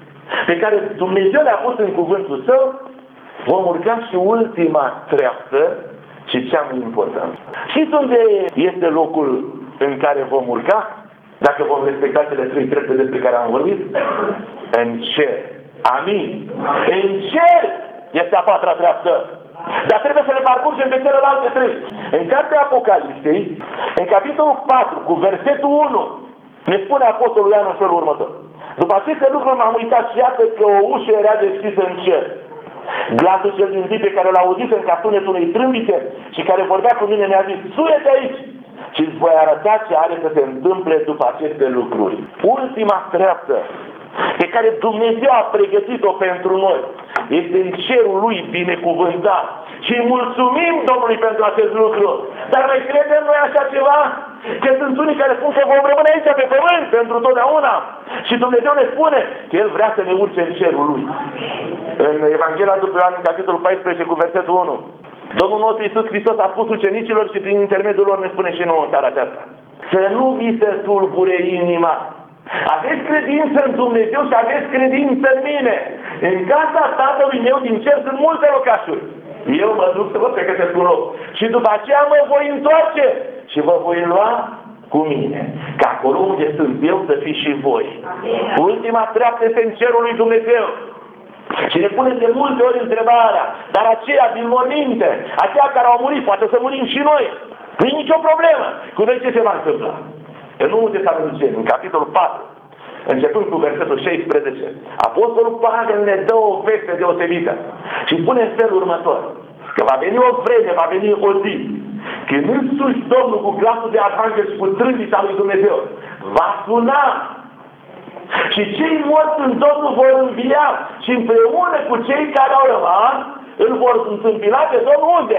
pe care Dumnezeu le-a pus în cuvântul Său, vom urca și ultima treaptă și cea mai importantă. Și unde este locul în care vom urca? Dacă vom respecta cele trei trepte despre care am vorbit? În cer. Amin. În cer este a patra treaptă. Dar trebuie să le parcurgem pe celelalte trei. În cartea Apocalipsei, în capitolul patru, cu versetul unu, ne spune Apostolul Ioan în felul următor. După aceste lucruri m-am uitat și iată că o ușă era deschisă în cer. Glasul cel din zi pe care l-a auzit în ca sunetul unei trâmbițe și care vorbea cu mine mi-a zis, suie-te aici și îți voi arăta ce are să se întâmple după aceste lucruri. Ultima treaptă pe care Dumnezeu a pregătit-o pentru noi este în cerul Lui binecuvântat. Și îi mulțumim Domnului pentru acest lucru. Dar mai credem noi așa ceva? Că sunt unii care spun că vom rămâne aici pe pământ pentru totdeauna. Și Dumnezeu ne spune că El vrea să ne urce în cerul Lui. În Evanghelia după Ioan, în capitolul paisprezece, cu versetul unu. Domnul nostru Iisus Hristos a spus ucenicilor și prin intermediul lor ne spune și nouă în seara aceasta. Să nu vi se tulbure inima. Aveți credință în Dumnezeu și aveți credință în mine. În casa Tatălui meu din cer sunt multe locașuri. Eu mă duc să vă pregătesc un loc. Și după aceea mă voi întoarce și vă voi lua cu mine. Că acolo unde sunt eu să fiți și voi. Amin. Ultima treaptă este în cerul lui Dumnezeu. Și ne pune de multe ori întrebarea, dar aceia din morminte, aceia care au murit, poate să murim și noi. Nu e nicio problemă. Cu noi ce se va întâmpla? În Noul Testament, în capitolul patru, începând cu versetul șaisprezece, Apostolul Pavel ne dă o veste deosebită și spune în felul următor, că va veni o vreme, va veni o zi, când însuși Domnul cu glasul de arhanghel și cu trâmbița lui Dumnezeu va suna și cei morți în Domnul vor învia și împreună cu cei care au rămas îl vor întâmpina pe Domnul unde?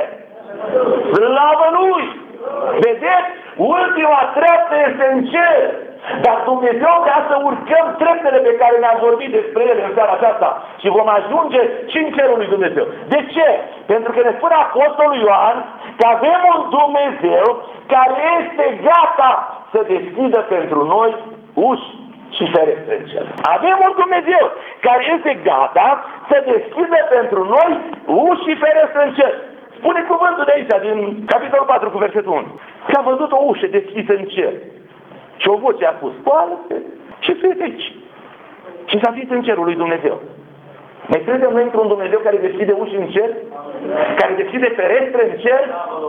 Slavă Lui! Vedeți? Ultima treaptă este în cer. Dar Dumnezeu vrea să urcăm treptele pe care ne-am vorbit despre ele în seara aceasta și vom ajunge și în cerul lui Dumnezeu. De ce? Pentru că ne spune Apostolul Ioan că avem un Dumnezeu care este gata să deschidă pentru noi uși și ferestre în cer. Avem un Dumnezeu care este gata să deschidă pentru noi uși și ferestre în cer. Spune cuvântul de aici, din capitolul patru, cu versetul unu. Că a văzut o ușă deschisă în cer. Și o voce a spus, scoală-te și fii aici. Și s-a fiți în cerul lui Dumnezeu. Ne credem noi într-un Dumnezeu care deschide uși în cer? Care deschide ferestre în cer?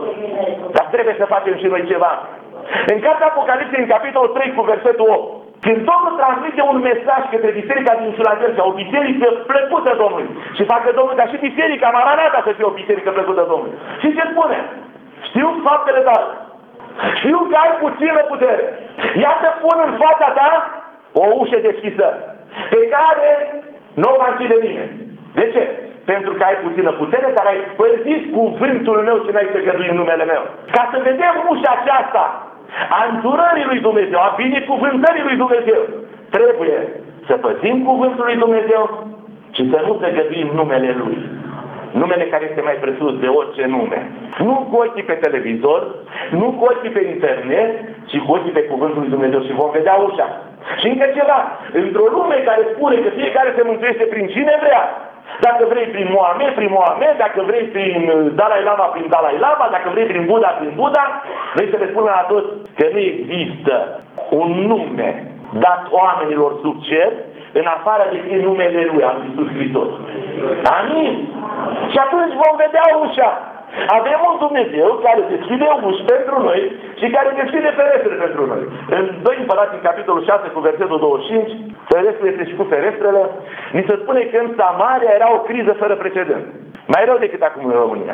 Dar trebuie să facem și noi ceva. În cartea Apocalipsei, în capitolul trei, cu versetul opt, când Domnul transmite un mesaj către biserica din Filadelfia, o biserică plăcută Domnului, și facă Domnul ca și biserica Maranata să fie o biserică plăcută Domnului. Și ce spune? Știu faptele tale. Știu că ai puțină putere. Iată pun în fața ta o ușă deschisă, pe care nu o va închide nimeni. De ce? Pentru că ai puțină putere, dar ai părțit cuvântul meu și n-ai tăgăduit numele meu. Ca să vedem ușa aceasta a îndurării lui Dumnezeu, a binecuvântării lui Dumnezeu, trebuie să păzim cuvântul lui Dumnezeu și să nu tăgăduim numele Lui. Numele care este mai presus de orice nume. Nu cu ochii pe televizor, nu cu ochii pe internet, ci cu ochii pe cuvântul lui Dumnezeu și vom vedea ușa. Și încă ceva, într-o lume care spune că fiecare se mântuiește prin cine vrea, dacă vrei prin Mohamed, prin Mohamed, dacă vrei prin Dalai Lama, prin Dalai Lama, dacă vrei prin Buddha, prin Buddha, vrei să le spună la toți că nu există un nume dat oamenilor sub cer în afară de prin numele Lui, al Iisus Hristos. Amin? Și atunci vom vedea ușa. Avem un Dumnezeu care deschide uși pentru noi și care deschide ferestre pentru noi. În doi Împărați, în capitolul șase, cu versetul douăzeci și cinci, ferestrele este și cu ferestrele, ni se spune că în Samaria era o criză fără precedent. Mai rău decât acum în România.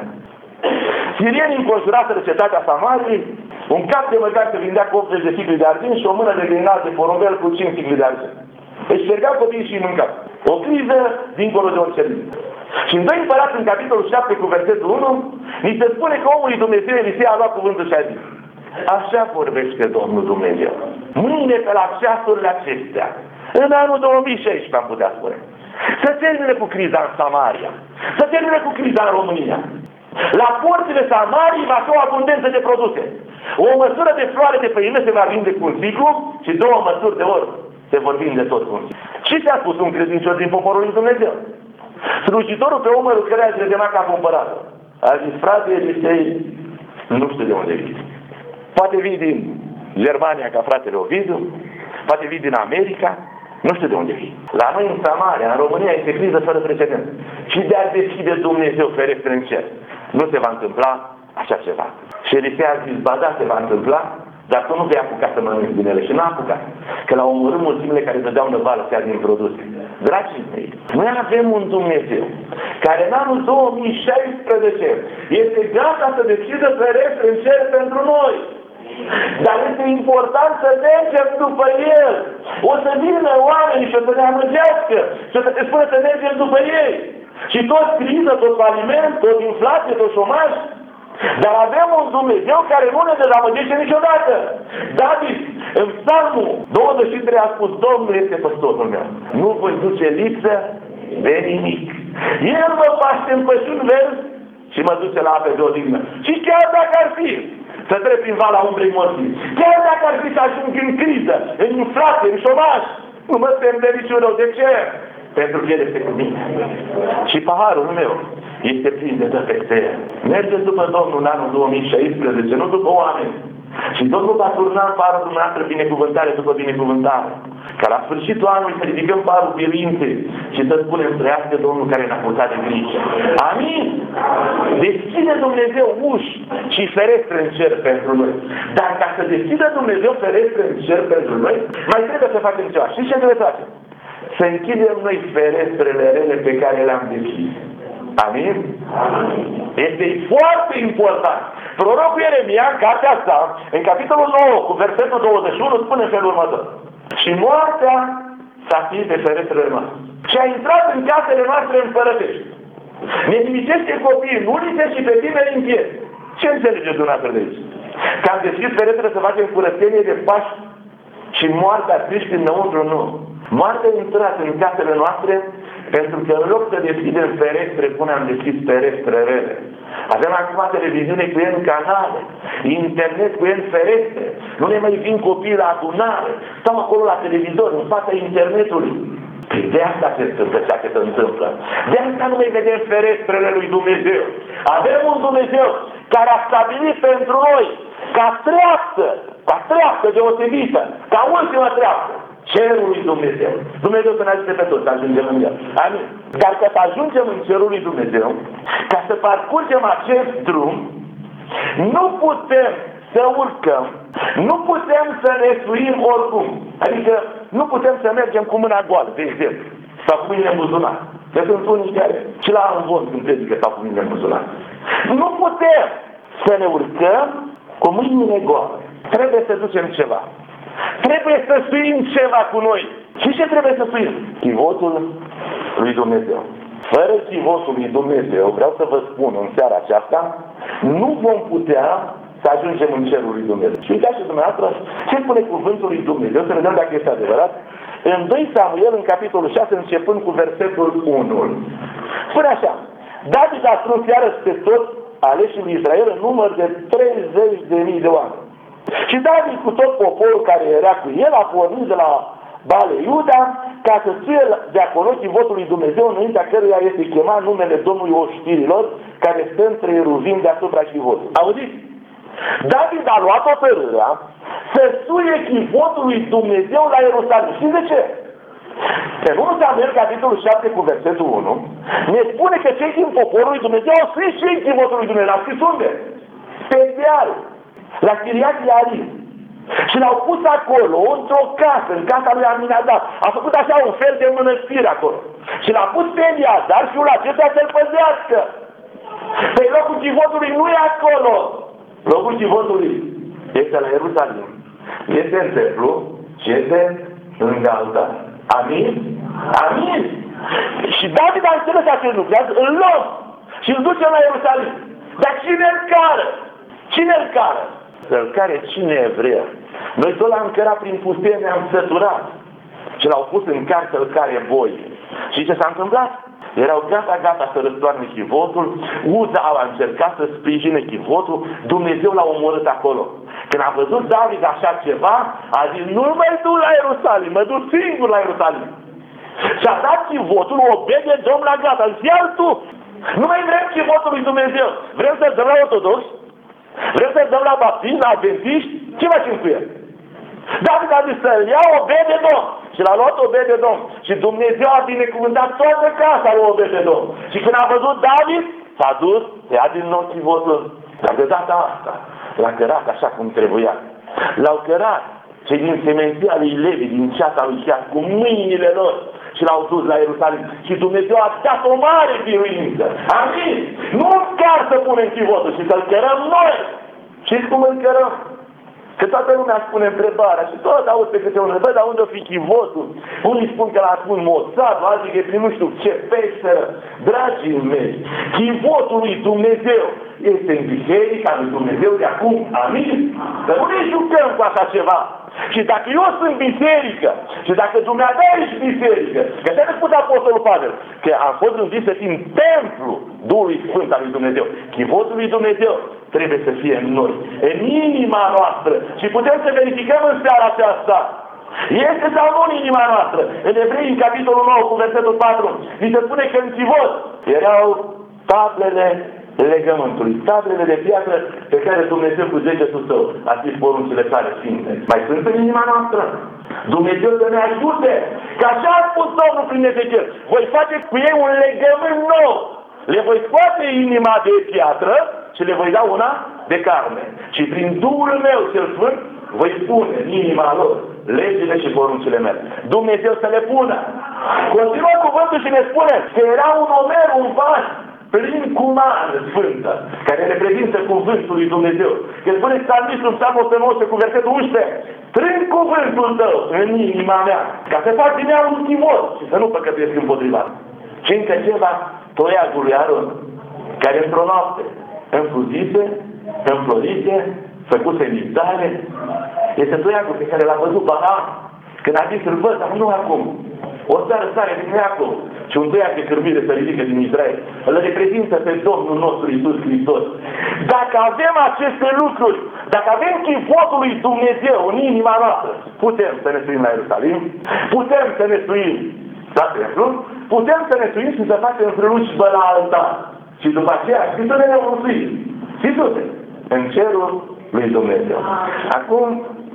Sirienii înconjuraseră cetatea Samariei, un cap de măgar se vindea cu optzeci de sicli de argint și o mână de găinal de porumbel cu cinci sicli de argint. Deci ștergeau copiii și îi mâncau. O criză dincolo de orice limite. Și în doi Împărați, în capitolul șapte cu versetul unu, ni se spune că omul lui Dumnezeu Elisei a luat cuvântul și a zis: așa vorbește Domnul Dumnezeu. Mâine pe la ceasurile acestea, în anul două mii șaisprezece am putea spune, să termine cu criza în Samaria, să termine cu criza în România. La porțile Samariei va fi o abundență de produse. O măsură de floare de făină se va vinde cu un ciclu și două măsuri de orb se vor vinde tot cu un ciclu. Și ți-a spus un credincios din poporul lui Dumnezeu. Slujitorul pe umărul care a zredemat ca cumpărat. A zis: frate Elisei, nu știu de unde vii. Poate vii din Germania ca fratele Ovidiu, poate vii din America, nu știu de unde vii. La noi în Samaria, în România, este criză fără precedent. Și de a deschide Dumnezeu ferestre în cer, nu se va întâmpla așa ceva. Și Elisei a zis: ba da, se va întâmpla, dar tu nu vei apuca să mănânci din ele. Și n-a apucat. Că l-au omorât mulțimile care dădeau năvală chiar din produse. Dragii mei, noi avem un Dumnezeu care în anul două mii șaisprezece este gata să deschidă ferestre în cer pentru noi. Dar este important să mergem după El. O să vină oamenii și o să ne amăgească și o să te spună să mergem după ei. Și tot criză, tot faliment, tot inflație, tot șomaj. Dar avem un Dumnezeu care nu ne dezamăgește niciodată. David, în Psalmul douăzeci și trei a spus: Domnul este păstorul meu, nu voi duce lipsă de nimic. El mă paște în pășuni verzi și mă duce la ape de odihnă. Și chiar dacă ar fi să trec prin vala umbrei morții, chiar dacă ar fi să ajung în criză, în inflație, în șomaj, nu mă tem de niciun rău. De ce? Pentru că El este cu mine. Și paharul meu este plin de dă peste el. Mergeți după Domnul în anul două mii șaisprezece, nu după oameni. Și Domnul va turna în parul dumneavoastră binecuvântare după binecuvântare. Ca la sfârșitul anului să ridicăm parul biruinței și să spunem: trăiască Domnul care ne-a purtat de grijă. Amin? Deschide Dumnezeu uși și ferestre în cer pentru noi. Dar ca să deschide Dumnezeu ferestre în cer pentru noi, mai trebuie să facem ceva. Și ce trebuie să facem? Să închidem noi ferestrele rele pe care le-am deschis. Amin? Amin? Este foarte important. Prorocul Ieremia, în cartea asta, în capitolul nouă, cu versetul douăzeci și unu, spune în felul următor: și moartea s-a atins de ferestrele noastre și a intrat în casele noastre împărătești. Ne nimicește copiii, nu lice și pe tineri în piețe. Ce înțelegeți dumneavoastră de aici? Că am deschis ferestrele să facem curățenie de pași și moartea triști înăuntru? Nu. Moartea a intrat în casele noastre pentru că în loc să deschidem ferestre, până am deschis ferestre rele. Avem acum televiziune cu el în canale, internet cu el în ferestre. Nu ne mai vin copiii la adunare. Stau acolo la televizor, în fața internetului. De asta se întâmplă ceea ce se întâmplă. De asta nu mai vedem ferestrele lui Dumnezeu. Avem un Dumnezeu care a stabilit pentru noi ca treaptă, ca treaptă deosebită, ca ultima treaptă, cerul lui Dumnezeu. Dumnezeu să ne ajute pe toți să ajungem în El. Amin. Dar ca să ajungem în cerul lui Dumnezeu, ca să parcurgem acest drum, nu putem să urcăm, nu putem să ne suim oricum. Adică nu putem să mergem cu mâna goală, de exemplu, sau cu mâinile în buzunar. Că sunt unii care și la învon când predică sau cu mâinile în buzunar. Nu putem să ne urcăm cu mâinile goale. Trebuie să ducem ceva. Trebuie să suim ceva cu noi. Și ce trebuie să suim? Chivotul lui Dumnezeu. Fără chivotul lui Dumnezeu, vreau să vă spun în seara aceasta, nu vom putea să ajungem în cerul lui Dumnezeu. Și uitați și dumneavoastră ce spune cuvântul lui Dumnezeu, să vedem dacă este adevărat. În doi Samuel, în capitolul șase, începând cu versetul unu. Spune așa: David a strâns iarăși pe toți aleșii lui Israel în număr de treizeci de mii de oameni. Și David cu tot poporul care era cu el a pornit de la Bale Iuda ca să fie de acolo chivotul lui Dumnezeu, înaintea căruia este chemat numele Domnului Oștirilor, care stă între Ieruvim deasupra chivotului. Auziți? David a luat hotărârea să suie chivotul lui Dumnezeu la Ierusalim. Știți de ce? În unu Samuel, capitolul șapte, cu versetul unu, ne spune că cei din poporul lui Dumnezeu au suit și ei chivotul lui Dumnezeu. L-au scris unde? Pe deal, la Chiriat Iarim. Și l-au pus acolo, într-o casă, în casa lui Aminadab. A făcut așa un fel de mănăstire acolo. Și l-a pus pe Eliazar și ul acesta să-l păzească. Păi locul chivotului nu e acolo. Locul chivotului este la Ierusalim. Este în templu și este în altar. Amin? Amin? Și David a înțeles acest lucru. Îl luăm și îl ducem la Ierusalim. Dar cine îl cară? Cine îl cară? Să-l care cine e vrea. Noi tot l-am cărat prin pustie, ne-am săturat. Și l-au pus în car să-l care boi. Și ce s-a întâmplat? Erau gata, gata să răstoarne chivotul. Uza a încercat să sprijine chivotul. Dumnezeu l-a omorât acolo. Când a văzut David așa ceva, a zis, nu mă duc la Ierusalim, mă duc singur la Ierusalim. Și a dat chivotul, obede Domn la gata. Îl iau tu. Nu mai vrem chivotul lui Dumnezeu. Vrem să-l dăm la ortodox? Vrem să-l dăm la baptiști, la adventiști? Ce facem cu el? David a zis să-l ia obede Domn. Și l-a luat obede Domn. Și Dumnezeu a binecuvântat toată casa lui obede Domn. Și când a văzut David, s-a dus, se ia din nou chivotul. Dar de data asta l-a cărat așa cum trebuia. L-au cărat cei din semenția lui Levi, din ceata lui Chiar, cu mâinile lor. Și l-au dus la Ierusalim. Și Dumnezeu a dat o mare biruință. Amin? Nu chiar să punem chivotul și să-l cărăm noi. Știți cum îl cărăm? Că toată lumea spune întrebarea și tot auzi pe câte unul, bă, dar unde o fi chivotul? Unii spun că l-a spus Moțat, alții că e prin nu știu ce peșteră. Dragii mei, chivotul lui Dumnezeu este în biserica lui Dumnezeu de acum. Amin? Să nu ne jucăm cu așa ceva. Și dacă eu sunt biserică, și dacă Dumnezeu ești biserică, că ce ne spune Apostolul Pavel? Că am fost rândit să fim templu Duhului Sfânt al lui Dumnezeu. Chivotul lui Dumnezeu trebuie să fie în noi, în inima noastră. Și putem să verificăm în seara aceasta. Este sau nu în inima noastră? În Evrei, în capitolul nouă, cu versetul patru, ni se spune că în chivot erau tablele legământului, tablele de piatră pe care Dumnezeu cu degetul său a scris poruncile sale sfinte. Mai sunt în inima noastră? Dumnezeu să ne ajute! Că așa a spus Domnul prin Ezechiel. Voi face cu ei un legământ nou. Le voi scoate inima de piatră și le voi da una de carne. Și prin Duhul meu cel Sfânt voi pune în inima lor legile și poruncile mele. Dumnezeu să le pună. Continuă cuvântul și ne spune că era un omer, un vas plin cu mană sfântă, care reprezintă cuvântul lui Dumnezeu. Că spune Psalmistul, Psalmul o sută nouăsprezece cu versetul unsprezece, strâng cuvântul tău în inima mea, ca să fac din ea un chivot și să nu păcătuiesc împotriva. Și încă ceva, toiagul lui Aron, care într-o noapte înfruzise, înflorise, făcuse migdale, este toiagul pe care l-a văzut Balaam, când a zis, îl văd, dar nu acum. O țară sare din acolo și un tăiac de cârbire să ridică din Israel. Îl reprezintă pe Domnul nostru Iisus Hristos. Dacă avem aceste lucruri, dacă avem chivotul lui Dumnezeu în inima noastră, putem să ne suim la Ierusalim, putem să ne suim la templu, putem să ne suim și să facem strălucibă la altar. Și după aceea, și să ne neumțuim. Iisuse, în cerul lui Dumnezeu. Acum,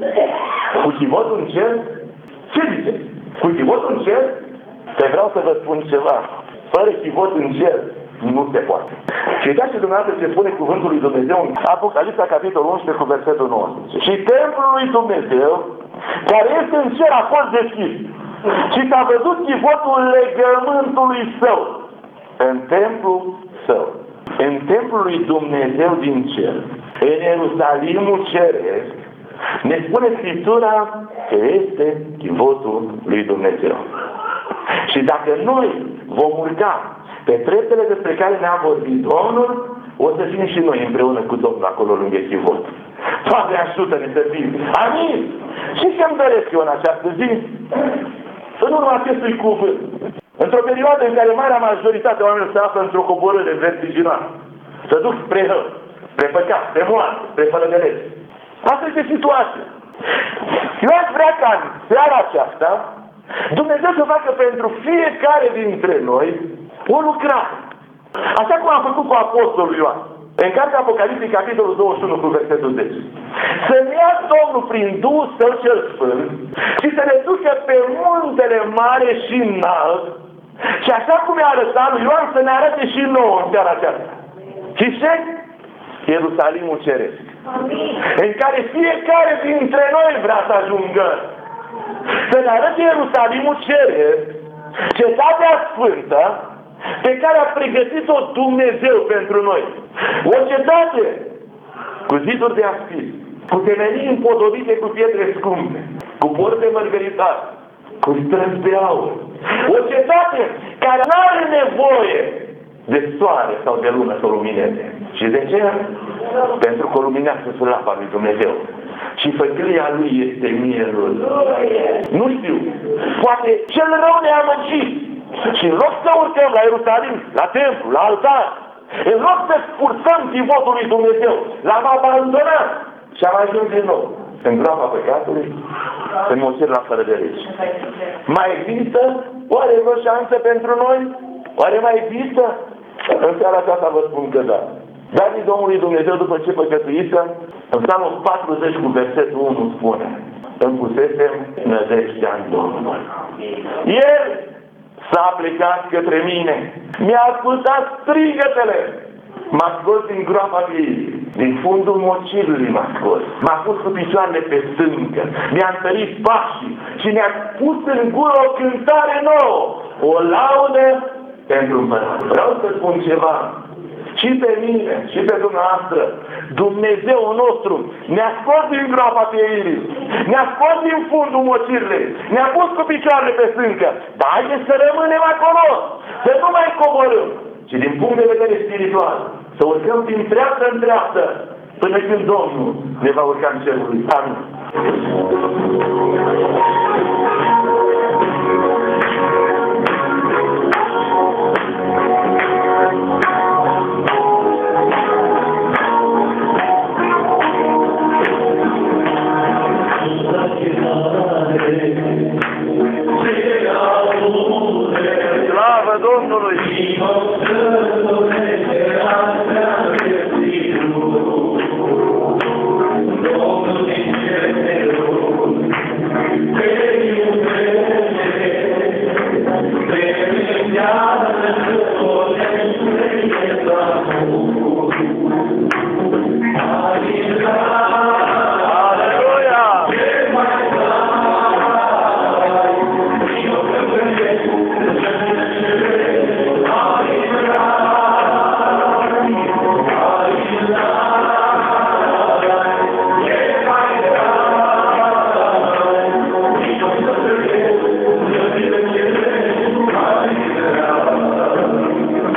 cu chivotul în cer, ce ziceți? Cu chivotul în cer, te vreau să vă spun ceva. Fără chivot în cer, nu se poate. Și uitați și dumneavoastră ce spune cuvântul lui Dumnezeu în Apocalipsa, capitolul unsprezece, cu versetul nouăsprezece. Și templul lui Dumnezeu, care este în cer, a fost deschis. Și s-a văzut chivotul legământului său în templul său. În templul lui Dumnezeu din cer, în Ierusalimul ceresc, ne spune Scriptura că este chivotul lui Dumnezeu. Și dacă noi vom urca pe treptele despre care ne-a vorbit Domnul, o să fim și noi împreună cu Domnul acolo lângă chivot. Doamne, ajută-ne să fim. Amin! Și ce-mi doresc eu în această zi? În urma acestui cuvânt, într-o perioadă în care marea majoritate a oamenilor se află într-o coborâre vertiginoasă, să duc spre rău, spre păcat, spre moarte, spre fără de lege. Asta este situația. Eu aș vrea ca în seara aceasta Dumnezeu să facă pentru fiecare dintre noi o lucrare. Așa cum a făcut cu Apostolul Ioan. În cartea Apocalipsei, capitolul douăzeci și unu, cu versetul zece. Să-mi ia Domnul prin Duhul Său cel Sfânt și să ne ducă pe muntele mare și înalt. Și așa cum i-a arătat lui Ioan, să ne arate și nouă în seara aceasta. Și ce? Ierusalimul ceresc. în care fiecare dintre noi vrea să ajungă. Să ne arăte Ierusalimul ceresc, cetatea sfântă, pe care a pregătit-o Dumnezeu pentru noi. O cetate cu ziduri de aspir, cu temelii împodobite cu pietre scumpe, cu porți de mărgăritar, cu străzi de aur. O cetate care nu are nevoie de soare sau de lună să o lumineze. Și de ce? Pentru că o luminează slava lui Dumnezeu. Și făclia lui este mielul. Nu știu, poate cel rău ne-a măcit. Și în loc să urcăm la Ierusalim, la templu, la altar, în loc să spurtăm pivotul lui Dumnezeu, l-am abandonat și am ajuns din nou în groapa păcatului, în mociri la fără de lege. Mai există? Oare vreo șansă pentru noi? Oare mai există? În seara aceasta vă spun că da. David Domnului Dumnezeu, după ce păcătuită, în Psalmul patruzeci cu versetul unu spune: îmi pusesem nădejdea în Domnul. El s-a plecat către mine, mi-a ascultat strigătele, m-a scos din groapa ei, din fundul mocirului m-a scos, m-a pus cu picioarele pe stâncă, mi-a întărit pașii și mi-a pus în gură o cântare nouă, o laudă pentru împărat. Vreau să spun ceva, și pe mine, și pe dumneavoastră, Dumnezeu nostru ne-a scos din groapa pieirii, ne-a scos din fundul mocirilei, ne-a pus cu picioarele pe stâncă, dar haideți să rămânem acolo, să nu mai coborâm, și din punct de vedere spiritual, să urcăm din treaptă în treaptă, până când Domnul ne va urca în cerul lui. Amin. Slavă Domnului!